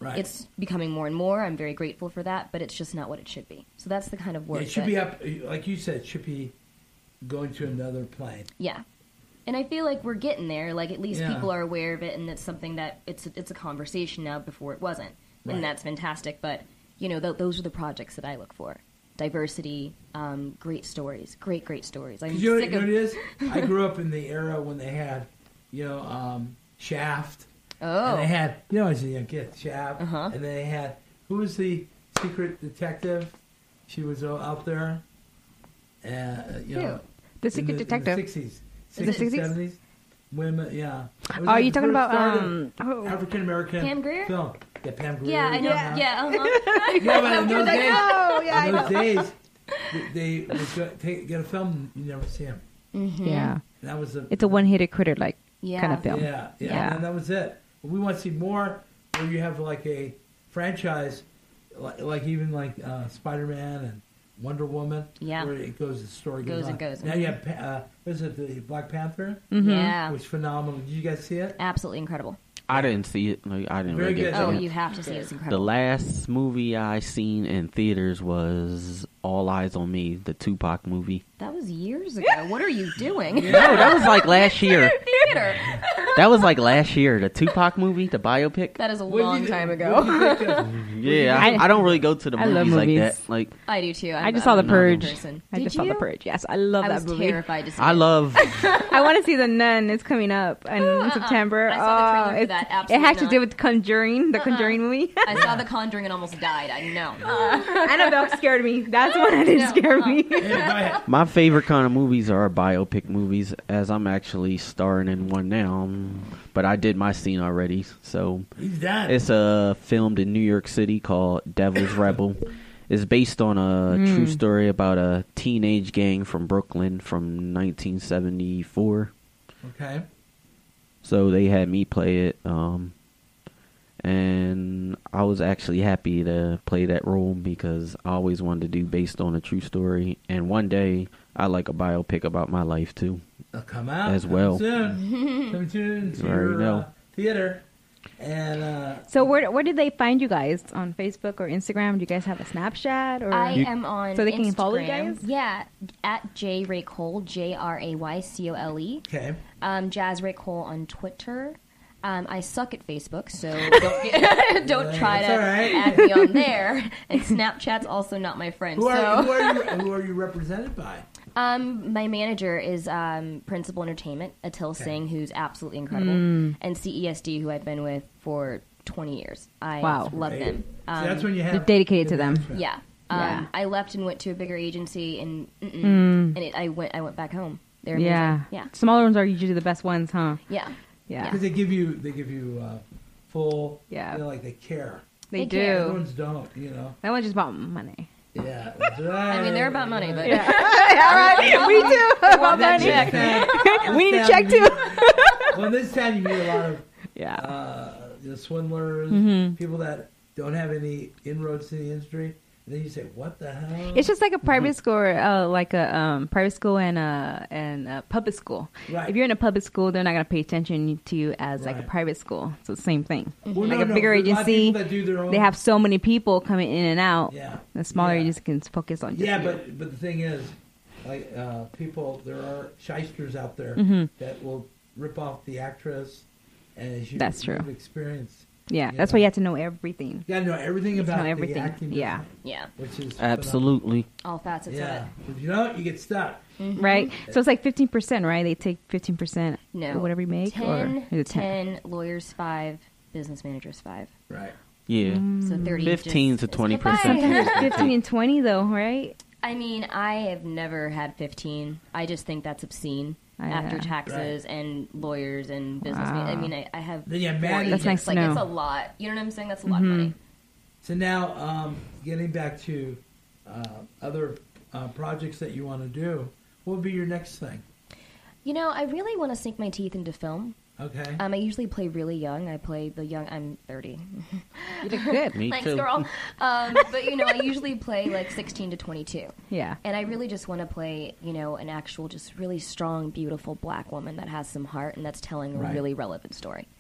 Right. It's becoming more and more. I'm very grateful for that, but it's just not what it should be. So that's the kind of work. It should that, be up, like you said, it should be going to another plane. Yeah. And I feel like we're getting there. Like, at least Yeah. people are aware of it, and it's something that it's a, it's a conversation now before it wasn't. Right. And that's fantastic. But, you know, th- those are the projects that I look for. Diversity, um, great stories. Great, great stories. I'm 'Cause you know, sick you know of... what it is? I grew up in the era when they had, you know, um, Shaft. Oh. And they had, you know, as a young kid, Shaft. Uh-huh. And then they had, who was the secret detective? She was uh, out there. Uh, you know, The in Secret the, Detective. In the sixties. In the sixties, sixties? seventies. Women, yeah. It was Are like you the talking first about start of um? Oh. African American Pam Grier? film? Yeah, Pam Grier. Yeah, I know. Yeah. Yeah, uh-huh. Yeah, but in those days, Oh, yeah, I in know. those days, they, they would go, take, get a film, you never see them. Mm-hmm. Yeah, And that was a it's a one-hitter critter like Yeah. kind of film. Yeah, yeah, Yeah. and that was it. We want to see more where you have like a franchise, like, like even like uh, Spider-Man and Wonder Woman. Yeah. Where it goes, the story goes, Goes on. and goes. Now you have, Pa- uh, what is it, the Black Panther? Mm-hmm. Yeah. Which is phenomenal. Did you guys see it? Absolutely incredible. I didn't see it. Like, I didn't Very really get good. to Oh, it. you have to see it. It's The incredible. last movie I seen in theaters was All Eyes on Me, the Tupac movie. That was years ago. What are you doing? No, that was like last year. Theater. That was like last year. The Tupac movie, the biopic. That is a What'd long you- time what'd ago. you think of- Yeah, I, I- I don't really go to the I love movies like movies. that. Like, I do too. I'm, I just I'm saw The a novel Purge. person. I Did just you? saw The Purge. Yes, I love I that was movie. terrified to see I it. love. I want to see The Nun. It's coming up in uh-uh. September. I saw the trailer oh, for it's- that. it Absolutely has to not. do with Conjuring, the Conjuring movie. I saw The Conjuring and almost died. I know. I know that scared me. That's one that did No, scare uh-uh. me. Yeah, go ahead. My favorite kind of movies are biopic movies, as I'm actually starring in one now. But I did my scene already, so He's done. it's uh, filmed in New York City called Devil's Rebel. It's based on a true story about a teenage gang from Brooklyn from nineteen seventy-four. Okay. So they had me play it, um, and I was actually happy to play that role because I always wanted to do based on a true story. And one day, I like a biopic about my life too. They'll come out As coming well. soon. Coming soon to You already your know. uh, theater. And uh, So where where did they find you guys on Facebook or Instagram? Do you guys have a Snapchat or? I You- am on So they can follow you Instagram. guys? Yeah, at J Ray Cole, J R A Y C O L E. okay, Um, Jazz Ray Cole on Twitter. Um, I suck at Facebook, so don't get, don't Yeah, try to that's all right. add me on there. And Snapchat's also not my friend. who are so. who are you who are you represented by? Um, my manager is um, Principal Entertainment, Atil Okay. Singh, who's absolutely incredible, Mm. and C E S D, who I've been with for twenty years. I Wow. love Right. them. So Um, that's when you have They're dedicated to them. yeah. Um, Yeah. I left and went to a bigger agency, and mm-mm, Mm. and it, I went. I went back home. They're amazing. Yeah. yeah, Smaller ones are usually the best ones, huh? yeah. Yeah. because they give you they give you uh, full. Yeah. You know, like they care. They, They do. care. Other ones don't. You know. That one's just about money. Yeah. That's right. I mean, they're about money, but Yeah. All right. We too. About that money. check. We need a This check town you too. meet- Well, in this town you meet a lot of Yeah. uh, you know, swindlers, Mhm. people that don't have any inroads to the industry. And then you say, "What the hell?" It's just like a private school, or, uh, like a um, private school and a and a public school. Right. If you're in a public school, they're not going to pay attention to you as like a Right. private school. So the same thing. Well, Like no, a no, bigger there's a lot of agency, people that do their own- they have so many people coming in and out. Yeah. The smaller Yeah. agency can focus on just Yeah, you. but but the thing is, like uh, people, there are shysters out there Mhm. that will rip off the actress, and as you, That's true. you've experienced, yeah, you that's know. why you have to know everything. you gotta know everything You have to about know everything. the acting, Yeah. Yeah, which is Absolutely. all facets phenomenal. of Yeah, if you don't, you get stuck. it. Right? So it's like fifteen percent, right? They take fifteen percent No, of whatever you make? or ten, is it ten? ten lawyers five, business managers five. Right. Yeah. So thirty. fifteen to just- twenty Goodbye. percent. Sometimes fifteen and twenty, though, right? I mean, I have never had fifteen. I just think that's obscene. I, After uh, taxes and lawyers and business. I Wow. mean, I, I have. Then you have four managers. That's nice agents. to Like, know. it's a lot. You know what I'm saying? That's a lot Mhm. of money. So now, um, getting back to uh, other uh, projects that you want to do, what would be your next thing? You know, I really want to sink my teeth into film. Okay. Um, I usually play really young. I play the young. I'm thirty. You look good. Me Thanks, too. girl. Um, but you know, I usually play like sixteen to twenty-two. Yeah. And I really just want to play, you know, an actual, just really strong, beautiful black woman that has some heart and that's telling Right. a really relevant story.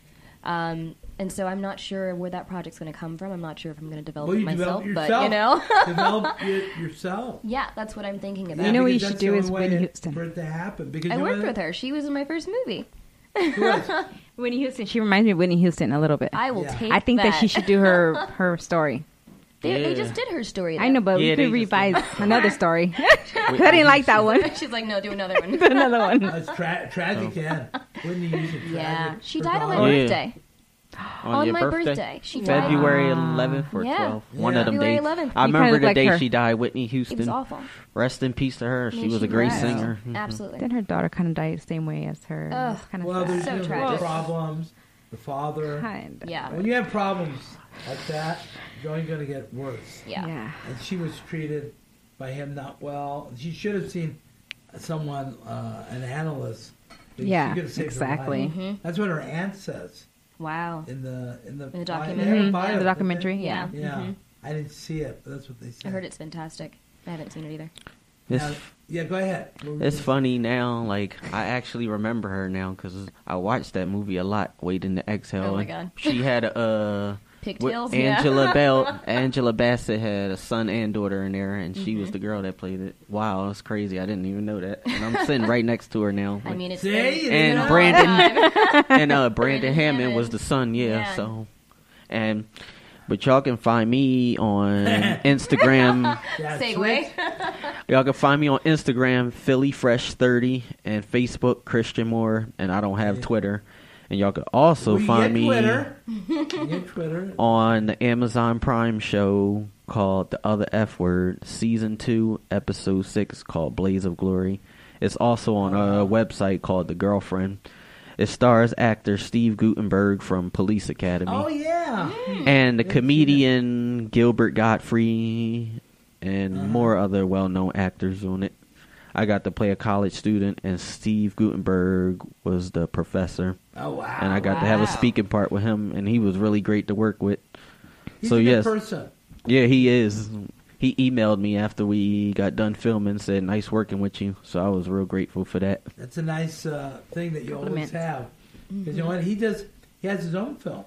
Um, and so I'm not sure where that project's going to come from. I'm not sure if I'm going to develop Well, it you myself, develop but you know, develop it yourself. yeah, that's what I'm thinking about. You know what because you should that's do the is only way Whitney it- Houston. for it to happen. Because I you know worked what? with her. She was in my first movie. Who was? Whitney Houston. She reminds me of Whitney Houston a little bit. I will Yeah. take. I think that. that she should do her her story. They, they Yeah. just did her story. I know, but Yeah, we they could just revise another story. I didn't like that one. She's like, no, do another one. Another one. Uh, it's tra- tragic end. Whitney Houston. Yeah, tragic. she Her died on my daughter- Yeah. birthday. On, On your my birthday? birthday. She died. February eleventh or Yeah. twelfth. One Yeah. of them February days. eleventh. I You remember kinda the like day her. she died, Whitney It was Houston. awful. Rest in peace to her. She mean, was she a great was. singer. Absolutely. Then her daughter kind of died the same way as her. Ugh. It's kind of Well, there's So you know, tragic. problems. The father. kind. Yeah. When you have problems like that, you're only going to get worse. Yeah. Yeah. And she was treated by him not well. She should have seen someone, uh, an analyst. She Yeah, could have saved her exactly. life. Mhm. That's what her aunt says Wow. in the in the, In the bio- documentary? they have a Mhm. bio, The don't documentary, they? yeah. Yeah, Mhm. I didn't see it, but that's what they said. I heard it's fantastic. I haven't seen it either. It's, Now, yeah, go ahead. What were it's you- funny now. Like, I actually remember her now because I watched that movie a lot, Waiting to Exhale. Oh, my and God. She had a... Uh, Pigtails. With Angela Bell, Angela Bassett had a son and daughter in there, and she was Mm-hmm. the girl that played it. Wow, that's crazy! I didn't even know that. And I'm sitting right next to her now. I mean, it's See? been- You and know? Brandon and uh, Brandon Brandon Hammond Hammond. was the son. Yeah, Yeah. so and but y'all can find me on Instagram. Yeah, Segue. switch. Y'all can find me on Instagram, Philly Fresh thirty, and Facebook, Christian Moore. And I don't have Yeah. Twitter. And y'all can also Well, you find get me Twitter. You get Twitter. on the Amazon Prime show called The Other F Word, Season two, Episode six, called Blaze of Glory. It's also on a website called The Girlfriend. It stars actor Steve Guttenberg from Police Academy. Oh yeah. And the Yes, comedian Gilbert Godfrey and Uh-huh. more other well-known actors on it. I got to play a college student, and Steve Guttenberg was the professor. Oh wow. And I got to have a Wow. speaking part with him, and he was really great to work with. He's so a good yes, person. yeah, he is. He emailed me after we got done filming, said nice working with you. So I was real grateful for that. That's a nice uh, thing that you always Compliment. have. Because you know what? He does. He has his own films.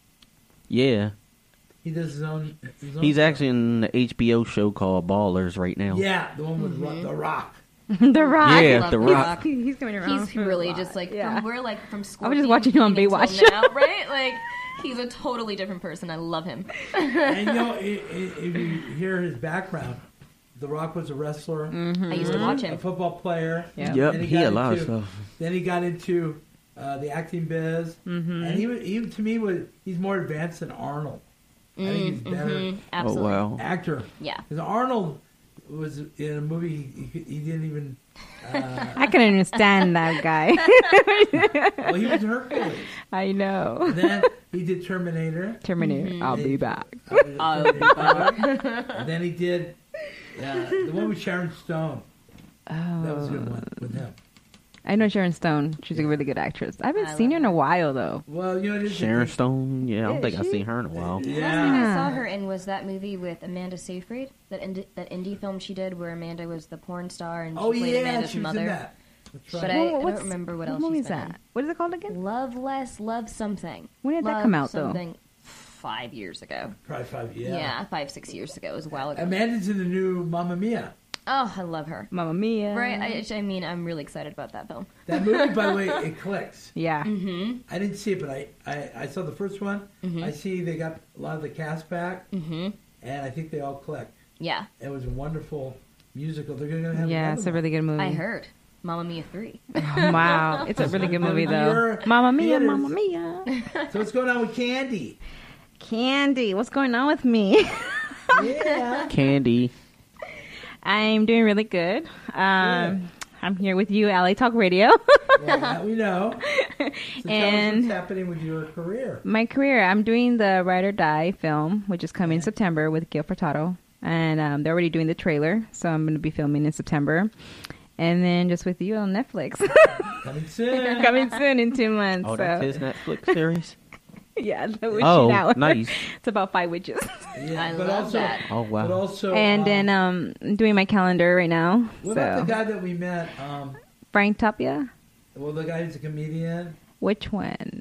Yeah, He does his own. His own he's film. actually in the H B O show called Ballers right now. Yeah, the one with Ro- The Rock. The Rock. Yeah, love The The Rock. Rock. He's, he's coming around. He's for a really lot. just like Yeah. from, we're like from school. I was just watching him on Baywatch. now, right? Like he's a totally different person. I love him. And you know, i- i- if you hear his background, The Rock was a wrestler, I used to watch a him. football player. Yeah. Yep, Then he got had a lot of into- stuff. Then he got into uh, the acting biz, Mhm. and he, was- he to me was he's more advanced than Arnold. I think he's Mm, better mhm, Oh absolutely. wow! actor. Yeah. Because Arnold was in a movie he, he didn't even. Uh, I can understand that guy. well, he was Hercules. I know. And then he did Terminator. Terminator. Mhm. I'll be back. I'll be back. And then he did uh, the one with Sharon Stone. Oh. That was a good one with him. I know Sharon Stone. She's a really good actress. I haven't I seen love her in a while though. Well, you know, it is Sharon Stone. Yeah, I don't Yeah, think I've she- seen her in a while. Last thing Yeah. I saw her in was that movie with Amanda Seyfried, that indie, that indie film she did where Amanda was the porn star and she Oh played yeah, Amanda's she was mother. in that. That's right. But I, I What's- don't remember what, what else movie she's is been that? What is it called again? in. Love Less, Love Something. When did that Love come out, though? something Five years ago. Probably five. Yeah. Yeah. five, six years ago. It was a while ago. Amanda's in the new Mamma Mia. Oh, I love her. Mamma Mia. Right? I, I mean, I'm really excited about that film. That movie, by the way, it clicks. Yeah. Mm-hmm. I didn't see it, but I, I, I saw the first one. Mhm. I see they got a lot of the cast back, Mm-hmm. and I think they all click. Yeah. It was a wonderful musical. They're going to have Yeah, another it's a one. really good movie. I heard. Mamma Mia three. Oh, wow, it's a really good movie Your though. Mamma Mia, theaters. Mamma Mia. So what's going on with Candy? Candy, what's going on with me? Yeah. Candy. I'm doing really good. Um, I'm here with you, L A Talk Radio. Well, that we know. So tell us And- what's happening with your career. My career, I'm doing the Ride or Die film, which is coming in September with Gil Furtado. And um, they're already doing the trailer, so I'm going to be filming in September. And then just with you on Netflix. Coming soon. coming soon in two months. Oh, so. that's his Netflix series. Yeah, the witching Oh, hour. nice. It's about five witches. Yeah, I but love also, that. Oh wow. But also, And um, then um, I'm doing my calendar right now. what so about the guy that we met? Um, Frank Tapia. well, the guy who's a comedian. Which one?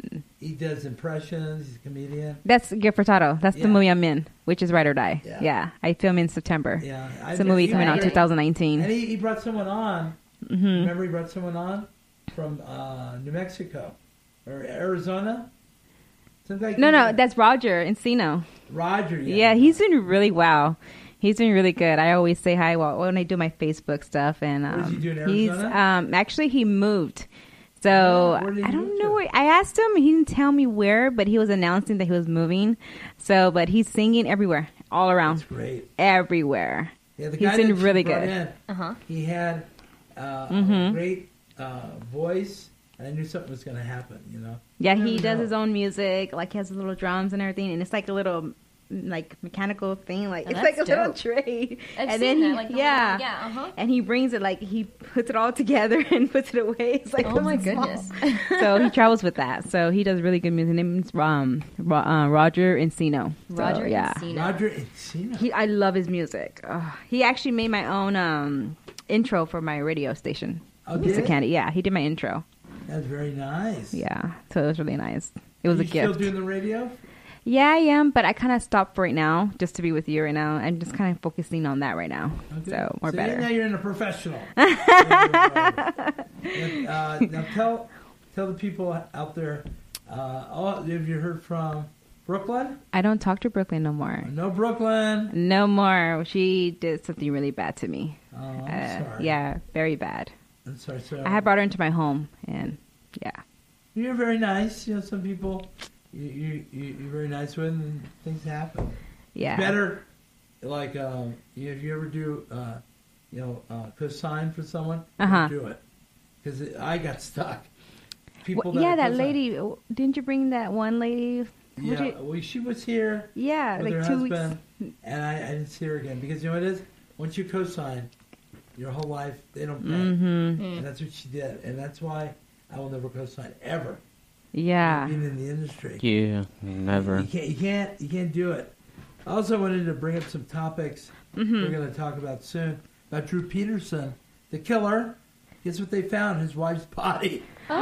he does impressions. He's a comedian. That's Gil Furtado. That's Yeah. the movie I'm in, which is Ride or Die. Yeah. Yeah, I film in September. Yeah, It's a movie coming out in And twenty nineteen. he, he brought someone on. Mm-hmm. Remember, he brought someone on from uh, New Mexico or Arizona. Some guy No, came no, in. that's Roger Encino. Roger. Yeah, Yeah, he's doing really well. He's doing really good. I always say hi while when I do my Facebook stuff, and um, What does he do in he's Arizona? um, actually he moved. So Oh, where did he I move don't to? know where. I asked him. He didn't tell me where, but he was announcing that he was moving. So, but he's singing everywhere, all around, That's great. everywhere. Yeah, the He's guy doing that she really brought good. in, Uh-huh. he had uh, a Mhm. great uh, voice, and I knew something was going to happen. You know. Yeah, You he never does know. his own music. Like he has his little drums and everything, and it's like a little like mechanical thing. Like Oh, it's that's like a little dope. tray. I've and seen then that, he, like, the yeah, little- yeah, uh-huh. and he brings it like he puts it all together and puts it away. It's like Oh my something small. goodness. So he travels with that. So he does really good music. His name's um, Ro- uh, Roger Encino. So, Roger yeah. Encino. Roger Encino. He, I love his music. Ugh. He actually made my own um, intro for my radio station. Oh, Music did? Candy. Yeah, he did my intro. That's very nice. Yeah, so it was really nice. It was Are a you gift. Still doing the radio? Yeah, I am, but I kind of stopped for right now just to be with you right now. I'm just kind of focusing on that right now. Okay. So more See, better. Now you're in a professional. uh, now tell tell the people out there. Uh, oh, have you heard from Brooklyn? I don't talk to Brooklyn no more. No Brooklyn. No more. She did something really bad to me. Oh, I'm Uh, sorry. yeah, very bad. I'm sorry. So I had brought her into my home, and yeah. You're very nice. You know, some people you, you, you you're very nice with, and things happen. Yeah. Better, like um, if you ever do, uh, you know, uh, co-sign for someone, Uh-huh. do it because I got stuck. People Well, yeah, are that co-sign- lady. didn't you bring that one lady? Was Yeah, it- well, she was here Yeah, with like her two husband, weeks. and I, I didn't see her again because you know what it is. Once you co-sign, your whole life they don't pay, Mm-hmm. and that's what she did, and that's why I will never co-sign ever. Yeah. Being in the industry, Yeah, never. you can't, you can't, you can't do it. I also wanted to bring up some topics Mm-hmm. we're going to talk about soon about Drew Peterson, the killer. Guess what they found? His wife's body.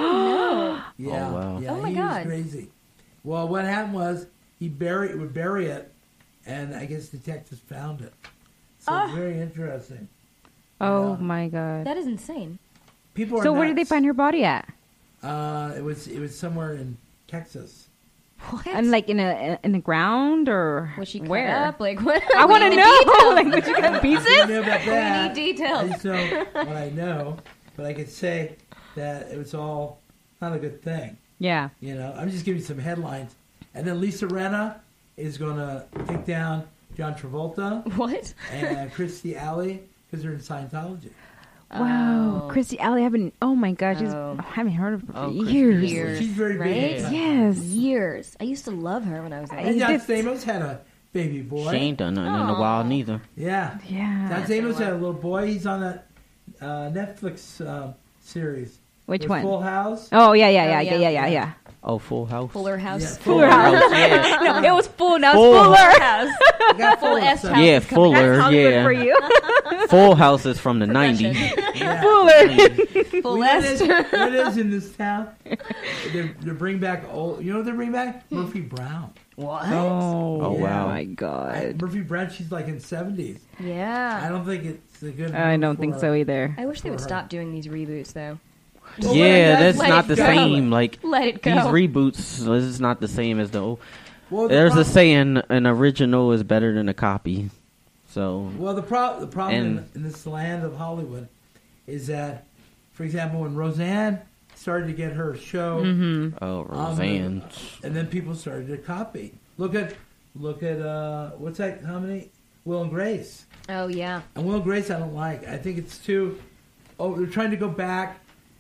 Oh Yeah, Oh, wow. yeah, Oh, my he God. was crazy. Well, what happened was he buried would bury it, and I guess detectives found it. So Ah. very interesting. Oh Yeah. my no, god. that is insane. People are So where did they nuts. find her body at? Uh, it was it was somewhere in Texas. What? And like in a in the ground or was she cut where? up? Like what? I we want to need know. details. like, was she cut I pieces? didn't know about that. We need details. I just know what I know, but I could say that it was all not a good thing. Yeah. You know, I'm just giving you some headlines, and then Lisa Renna is going to take down John Travolta What? and Christy Alley because they're in Scientology. Wow. Oh. Christy Alley, I haven't. Oh my gosh, she's, Oh. I haven't heard of her for Oh, Christy years. Years, She's very right? big. in Scientology. Yes. Years. I used to love her when I was I- little. And John did- Stamos had a baby boy. She ain't done nothing in a Aw. while neither. Yeah. Yeah. John Stamos had a little boy. He's on that uh, Netflix uh, series. Which with one? Full House. Oh yeah, yeah, Oh, yeah, yeah. yeah, yeah, yeah, yeah. Oh, Full House. Fuller House. Yeah, Fuller House. yeah. No, it was full. Now Full. it's Fuller House. I got Full Full S so- House. Yeah, is coming. Fuller. That's Hollywood Yeah. for you. Full House is from the nineties. Yeah. Fuller. Full We know S. this- what it is in this town? They they bring back old. You know what they bring back? Murphy Brown. What? Oh, Oh, wow. my I, God. Murphy Brown. She's like in seventies. I Yeah. don't think it's a good. I don't for- think so either. I wish they would for her. stop doing these reboots, though. Well, Yeah, let- that's let not it the go. same. Like Let it go. these reboots, this is not the same as the old. Well, the There's a prob- saying: an original is better than a copy. So Well, the, pro- the problem in, And- in this land of Hollywood is that, for example, when Roseanne started to get her show, Mm-hmm. oh, Um, Roseanne. and then people started to copy. Look at, look at uh, what's that comedy? Will and Grace. Oh yeah. And Will and Grace, I don't like. I think it's too. Oh, they're trying to go back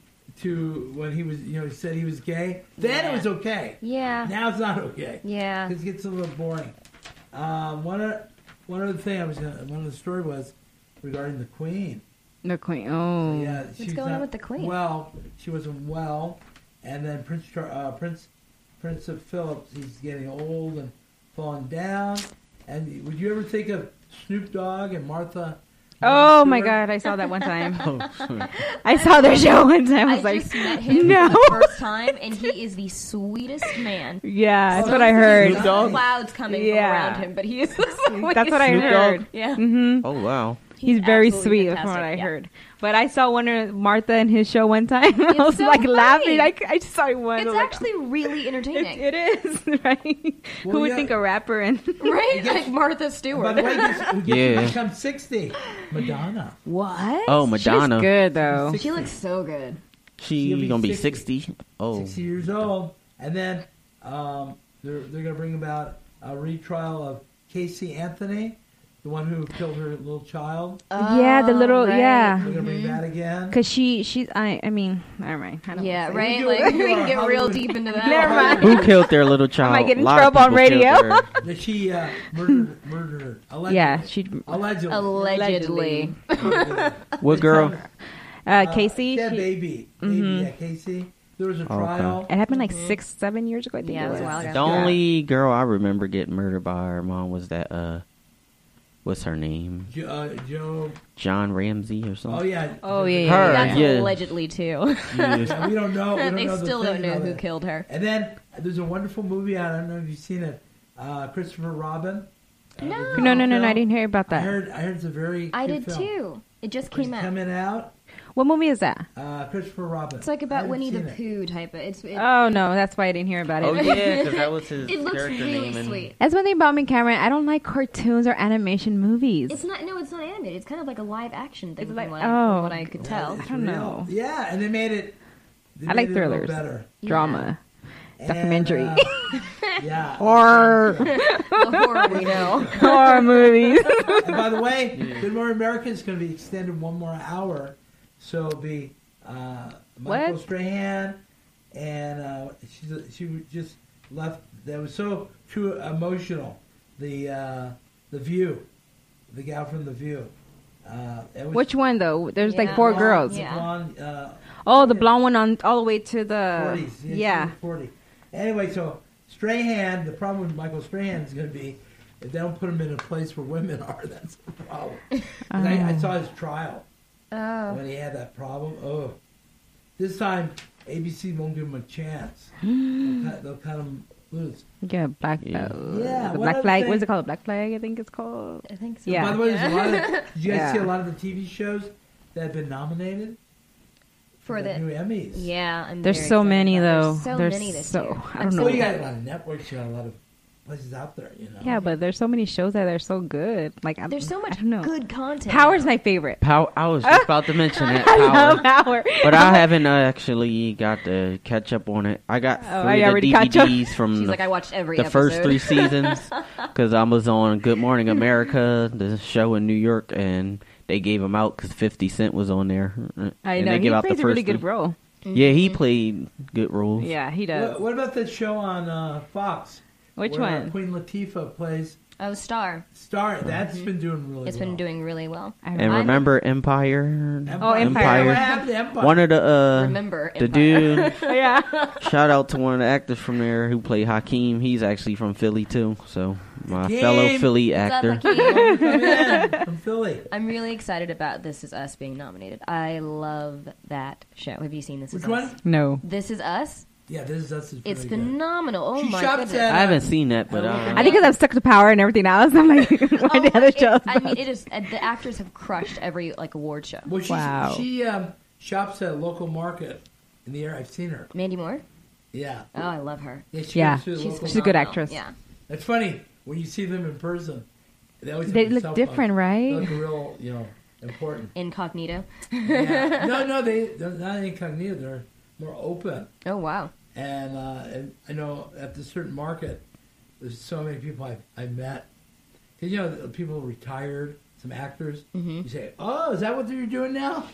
to when he was, you know, he said he was gay. Then Yeah. it was okay. Yeah. Now it's not okay. Yeah. It gets a little boring. Um, one of one other thing I was gonna, one of the story was regarding the Queen. The Queen. Oh. Yeah, What's she's going on not with the Queen? Well, she wasn't well, and then Prince Char- uh, Prince Prince of Philip, he's getting old and falling down. And would you ever think of Snoop Dogg and Martha Oh Stewart. my god, I saw that one time. I saw their show one time. I I was like, just met him no. for the first time, and he is the sweetest man. yeah, that's Oh, what I Snoop heard. Dogg? There's clouds coming from Yeah. around him, but he is the sweetest. That's what I Snoop heard. Dogg? Yeah. hmm Oh wow. He's very absolutely sweet, from what I fantastic, yeah. heard. But I saw one of Martha in his show one time. I was so like funny. laughing. I, I just saw one. I It's was like, actually really entertaining. It, it is, right? Well, Who would yeah. think a rapper and Right? Like Martha By Stewart. the way, this, who gets Yeah. to become sixty? Madonna. What? Oh, Madonna. She's good though. She's She looks so good. She She'll be gonna be sixty. sixty. Oh, sixty years old, and then um, they're they're going to bring about a retrial of Casey Anthony, the one who killed her little child. Yeah, the little Oh, right. yeah. They're going to bring that again. Cause she she I I mean never mind. I don't Yeah, wanna say right? do- Like, we we do can our get real Hollywood- deep into that. Never mind. who killed their little child? might get in A lot of trouble on people killed radio. their- That she uh, murdered murdered her. Allegedly. Yeah, she allegedly. Allegedly. What girl? uh Casey. Yeah, she- baby, baby, Mhm. yeah, Casey. There was a Okay. trial. It happened like six, seven years ago. I think Yeah, it it was was. a while ago. The only girl I remember getting murdered by her mom was that uh, what's her name? Jo- uh, Joe. John Ramsey or Oh something. yeah. Oh, yeah, Her, That's yeah. allegedly too. Yeah, we don't know. We don't they know the still thing don't know about who it. killed her. And then there's a wonderful movie. I don't know if you've seen it. Uh, Christopher Robin. Uh, No. the No, no, no, no. film. I didn't hear about I that. heard. I heard it's a very. I good did film. too. It just It's came out. coming out. What movie is that? Uh, Christopher Robin. It's like I about haven't Winnie the seen it. Pooh type of. It's. It, Oh no, that's why I didn't hear about it. Oh yeah, because that was his it looks character really name. and- sweet. That's one thing about me, Cameron. I don't like cartoons or animation movies. It's not. No, it's not animated. It's kind of like a live action thing. It's from like- what, I, oh. from what I could tell. It's I don't real. know. Yeah, and they made it. They I made like it a little thrillers. Better. Drama, And, documentary, uh, yeah. horror, The horror we know. horror movies. And by the way, Good Morning America is going to be extended one more hour, so it'll be uh, Michael What? Strahan, and uh, she's she just left. That was so too emotional. The uh, the View, the gal from the View. Uh, it was Which one though? There's like Yeah. four blonde- girls. the Yeah. blonde, uh, Oh, the blonde one on all the way to the forties. yeah. forty. Anyway, so Strahan, the problem with Michael Strahan is going to be if they don't put him in a place where women are, that's the problem. 'Cause I, I saw his trial Oh. when he had that problem. Oh, this time A B C won't give him a chance. they'll, cut, they'll cut him loose. Yeah, black. Yeah. Uh, Yeah, the one black other flag. thing- What's it called? Black flag. I think it's called. I think so. Yeah. By the way, there's a lot of. Did you guys Yeah. see a lot of the T V shows that have been nominated For the. new Emmys? Yeah, I'm There's very so excited many about it. though. There's so There's many this so year. I I'm don't so know. Well, you got a excited. lot of networks. You got a lot of places out there. You know. Yeah, but there's so many shows that are so good. Like I- There's so much I don't know. good content. Power's now. my favorite. Power. I was just about to mention that I love Power, Power. but I haven't uh, actually got to catch up on it. I got Oh, three I of already the caught up. D V Ds from She's the, like, I watched every the episode. first three seasons because I was on Good Morning America, the show in New York, and they gave them out because fifty Cent was on there. I and know they he give out plays the a really first good three. role. Yeah, he played good roles. Yeah, he does. What, what about that show on uh, Fox? Which where one? Queen Latifah plays Oh, Star. Star. That's been doing really. It's well. been doing really well. I And I'm- remember Empire? Empire. Oh, Empire. Empire. What happened to Empire? One of the uh, Remember the Empire. dude. yeah. Shout out to one of the actors from there who played Hakeem. He's actually from Philly too. So my Hakeem! fellow Philly What's up, actor. Hakeem? Come in from Philly. I'm really excited about This Is Us being nominated. I love that show. Have you seen This Which Is one? Us? No. This Is Us? Yeah, this is us. Is It's pretty good. phenomenal. Oh She my shops goodness. at- I haven't seen that, but I uh, I think because I'm stuck to Power and everything else. I'm like, why Oh, the other it- shows? I mean, it is. Uh, the actors have crushed every like award show. Well, she, Wow. She um, shops at a local market in the area. I've seen her. Mandy Moore? Yeah. Oh, I love her. Yeah, she Yeah. goes to the She's, local She's a good phenomenal. actress. Yeah. It's funny when you see them in person. They always have They their look cell different, phones. right? They look real, you know, important. Incognito. Yeah. No, no, they they're not incognito. They're more open. Oh wow. And, uh, and I know at the certain market, there's so many people I've, I've met. 'Cause, you know, the people retired, some actors. Mhm. You say, "Oh, is that what you're doing now?"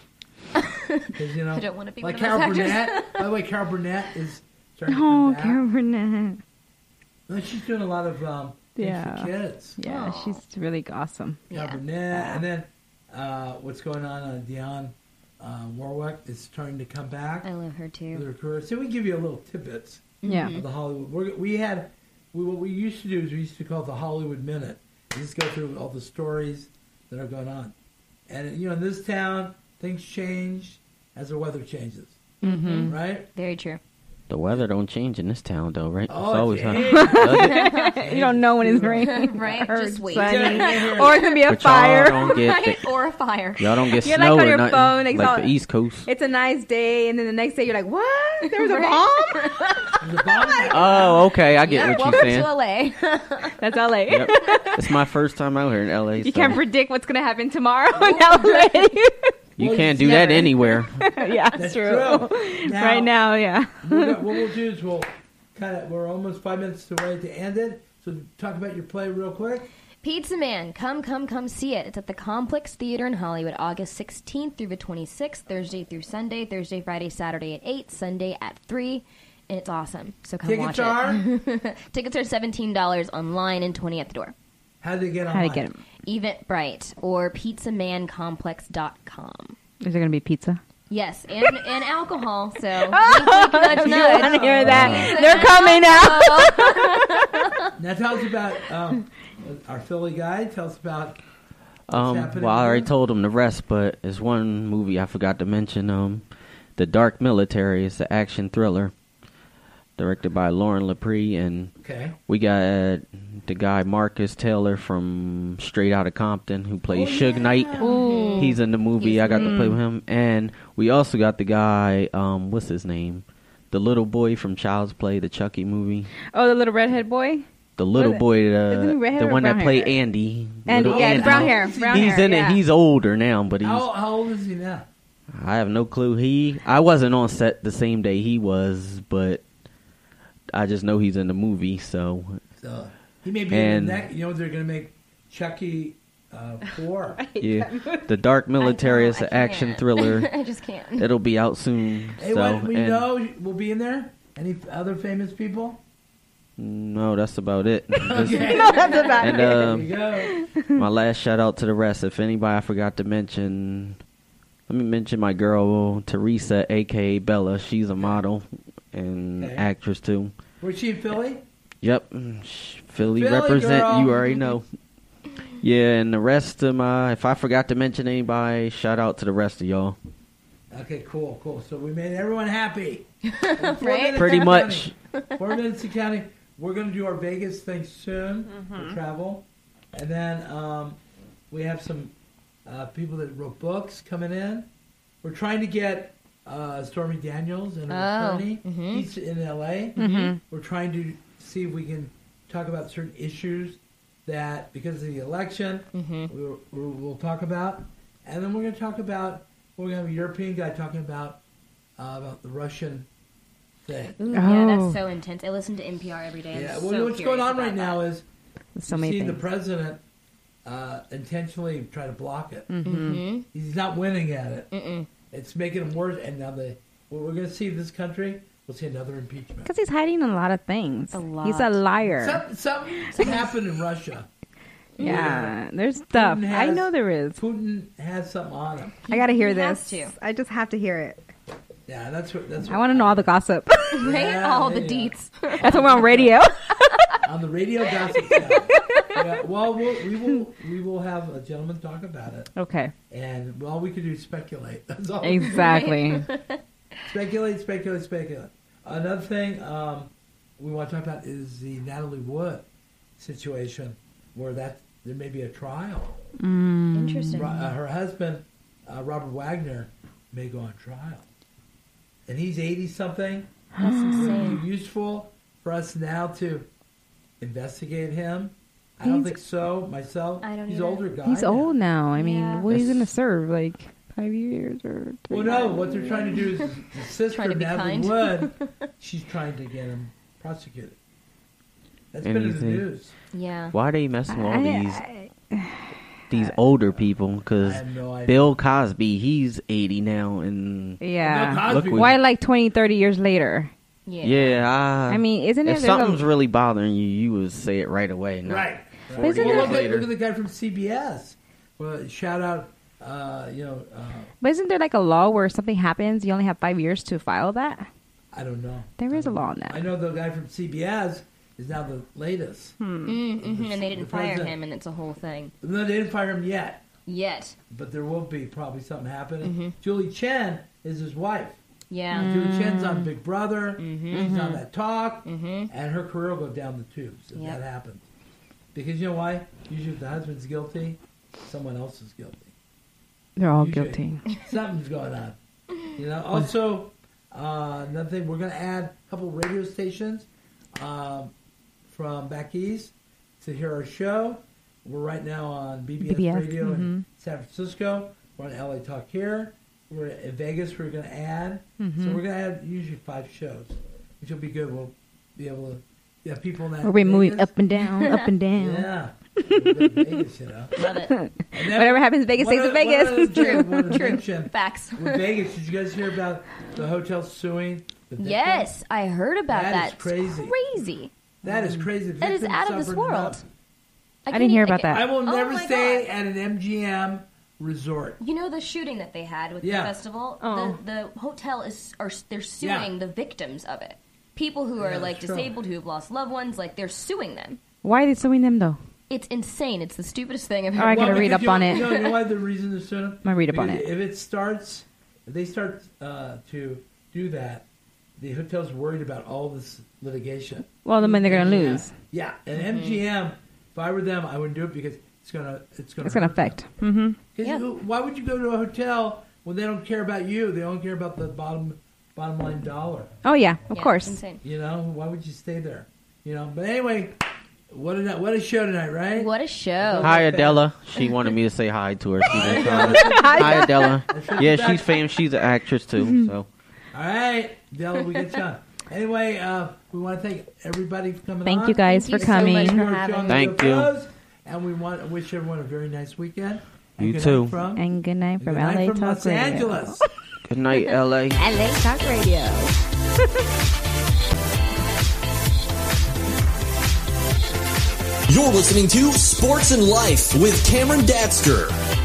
Because you know, I don't wanna be like one of those Carol actors. Burnett. By the way, Carol Burnett is starting to Oh, come back. Carol Burnett. No, she's doing a lot of um, things Yeah. for kids. Yeah, Oh. she's really awesome. Carol Yeah. Burnett, and then uh, what's going on on Dionne uh, Warwick is starting to come back I love her with too. her career. So we give you a little tidbits Yeah. of the Hollywood. We're, we had we, what we used to do is we used to call it the Hollywood Minute. We just go through all the stories that are going on, And, you know, in this town, things change as the weather changes. Mm-hmm. Right? Very true. The weather don't change in this town, though, right? Oh, it's always hot. it You don't know when it's raining. Right? Or Just wait. sunny. Yeah. Or it's going to be a But y'all fire. don't get Right? the, Or a fire. y'all don't get You're snow like on or your nothing phone, like like, the East Coast. It's a nice day, and then the next day you're like, what? There was a Right. bomb? There's a bomb there. Oh, okay, I get Yeah, what you're welcome saying. to L A. That's L A. Yep. It's my first time out here in L A. You so can't predict what's going to happen tomorrow in L A. you Well, can't you do that never- anywhere. Yeah, That's that's true. true. Now- right now, yeah. We're gonna- what we'll do is we'll kind of, we're almost five minutes away to end it. So talk about your play real quick. Pizza Man, come, come, come see it. It's at the Complex Theater in Hollywood, August sixteenth through the twenty-sixth, Thursday through Sunday, Thursday, Friday, Saturday at eight, Sunday at three, and it's awesome. So come Tickets watch are? it. Tickets are seventeen dollars online and twenty dollars at the door. How do they get on? How to get them? Eventbrite or pizza man complex dot com. Is there going to be pizza? Yes, and, and alcohol, so wink, wink, nudge, You nudge. want to hear that? Pizza They're coming out. Now tell us about um, our Philly guy. Tell us about what's Um, happening. well, I already here. told them the rest, but there's one movie I forgot to mention. Um, The Dark Military. It's an action thriller, directed by Lauren Lepre, and Okay. we got uh, the guy Marcus Taylor from Straight Outta Compton who plays Oh, Suge yeah. Knight. He's in the movie. He's- I got to play with him, and we also got the guy. Um, what's his name? The little boy from Child's Play, the Chucky movie. Oh, the little redhead boy? The little Was it- boy, isn't he uh, redhead the or one that brown played hair? Andy. And Little yeah, Andy. brown hair. Brown He's hair, in yeah. it. He's older now, but he's. How, how old is he now? I have no clue. He. I wasn't on set the same day he was, but I just know he's in the movie. So So he may be And- in the next. You know they're going to make Chucky uh, four. yeah, The Dark Military I is know, an I action can't. thriller. I just can't. It'll be out soon. Hey, so what we and- know will be in there. Any other famous people? No, that's about it. Just- Okay. That's about and it. um, there you go. my last shout out to the rest. If anybody I forgot to mention, let me mention my girl Teresa, aka Bella. She's a model and Okay. actress too. Was she in Philly? Yep, Shh, Philly, Philly represent. girl. You already know. Yeah, and the rest of my. If I forgot to mention anybody, shout out to the rest of y'all. Okay, cool, cool. So we made everyone happy. Right? Pretty much. Four minutes to counting. We're going to do our Vegas thing soon for travel, and then um, we have some uh, people that wrote books coming in. We're trying to get uh, Stormy Daniels and her Oh, attorney. mhm. He's in L A. Mhm. We're trying to see if we can talk about certain issues that, because of the election, Mhm. we'll, we'll, we'll talk about, and then we're going to talk about. We're going to have a European guy talking about uh, about the Russian thing. Ooh, yeah, Oh. that's so intense. I listen to N P R every day. I'm Yeah, so well, what's going curious on about right now that. is So you many see the things. president uh, intentionally try to block it. Mhm. He's not winning at it. Mm-mm. It's making him worse. And now the what we're going to see in this country, we'll see another impeachment. Because he's hiding a lot of things. A lot. He's a liar. Something, something, something happened in Russia. yeah, there's stuff. Putin I has- know there is. Putin has something on him. I gotta hear He this. has to. I just have to hear it. Yeah, that's what. That's what I want to know all the gossip. Right? Yeah, All the yeah. deets. That's why we're on radio. on the radio gossip. Show. Yeah, well, we'll, we will. We will have a gentleman talk about it, Okay. and all we can do is speculate. That's all. Exactly. Speculate, speculate, speculate. Another thing um, we want to talk about is the Natalie Wood situation, where that there may be a trial. Mm. Interesting. Ro- uh, her husband, uh, Robert Wagner, may go on trial, and he's eighty something. That's Would it insane. be useful for us now to investigate him? I don't He's- think so. Myself, I don't he's either. older guy. He's now. old now. I mean, Yeah. what are you That's- gonna serve? Like five years or? Three Well, no. What they're trying to do is the sister Trying to be Natalie kind. Wood. She's trying to get him prosecuted. That's been in the Anything. news. Yeah. Why are they messing with all I- these I- these older people? I Because have no idea. Bill Cosby, he's eighty now, and yeah. Bill Look Cosby what- Why like twenty, thirty years later? Yeah. yeah, I, I mean, isn't it? if there's a- something's really bothering you, you would say it right away. Not Right. forty Isn't Well, there- look, years at, later. look at the guy from C B S. Well, shout out, uh, you know, uh, But isn't there like a law where something happens, you only have five years to file that? I don't know. There is I a don't law know. on that. I know the guy from C B S is now the latest. Hmm. Mm-hmm. And they The didn't fire president. him, and it's a whole thing. No, they didn't fire him yet. Yet. but there will be probably something happening. Mm-hmm. Julie Chen is his wife. Yeah. Mm. Julie Chen's on Big Brother. Mm-hmm. She's on that talk, Mm-hmm. and her career will go down the tubes if Yep. that happens. Because you know why? Usually, if the husband's guilty, someone else is guilty. They're all Usually. guilty. Something's going on. You know. Also, uh, another thing, we're going to add a couple radio stations um, from back east to hear our show. We're right now on B B S, B B S, Radio in mhm. San Francisco. We're on L A Talk here. We're in Vegas. We're going to add. Mhm. So we're going to add usually five shows, which will be good. We'll be able to yeah people in that. We'll be moving Vegas. up and down, up and down. Yeah. We'll go to Vegas, you know. Love it. And then- Whatever happens in Vegas one stays in other- one Vegas. other thing I True. wanted to True. mention, Facts. with Vegas, did you guys hear about the hotel suing the victim? Yes, I heard about That that. is crazy. It's crazy. That is crazy. The That is victim out of this suffered world. enough. I didn't can't hear even- about that. I will Oh never my stay God. at an M G M resort. You know the shooting that they had with Yeah. the festival? Oh. The, the hotel is are they're suing Yeah. the victims of it. People who are Yeah, like sure. disabled, who have lost loved ones, like they're suing them. Why are they suing them though? It's insane. It's the stupidest thing I've All right, ever. I gotta read because up you on know, it. You know, you know why the reason they're suing them? I'm gonna read up on Because it. If it starts, if they start uh, to do that, the hotel's worried about all this litigation. Well, then they're gonna Yeah. lose. Yeah, and M G M, if I were them, I wouldn't do it because it's gonna it's gonna It's gonna hurt them. affect. Mm-hmm. 'Cause Yeah. you- why would you go to a hotel when they don't care about you? They don't care about the bottom bottom line dollar. Oh yeah, of Yeah, course. Insane. You know, why would you stay there? You know, but anyway, what a what a show tonight, right? What a show. Hi, Adela. She wanted me to say hi to her. She didn't tell me. Hi, Adela. Yeah, she's famous. She's an actress too. So All right, Della, we get you on. Anyway, uh, we want to thank everybody for coming Thank on. you guys Thank for you so coming. much for George having on me. the Thank you. Rose, and we want to wish everyone a very nice weekend. And You good too. night From, And good night and from good night L A from Talk Los Radio. Angeles. good night, L A. L A Talk Radio. You're listening to Sports and Life with Cameron Datsker.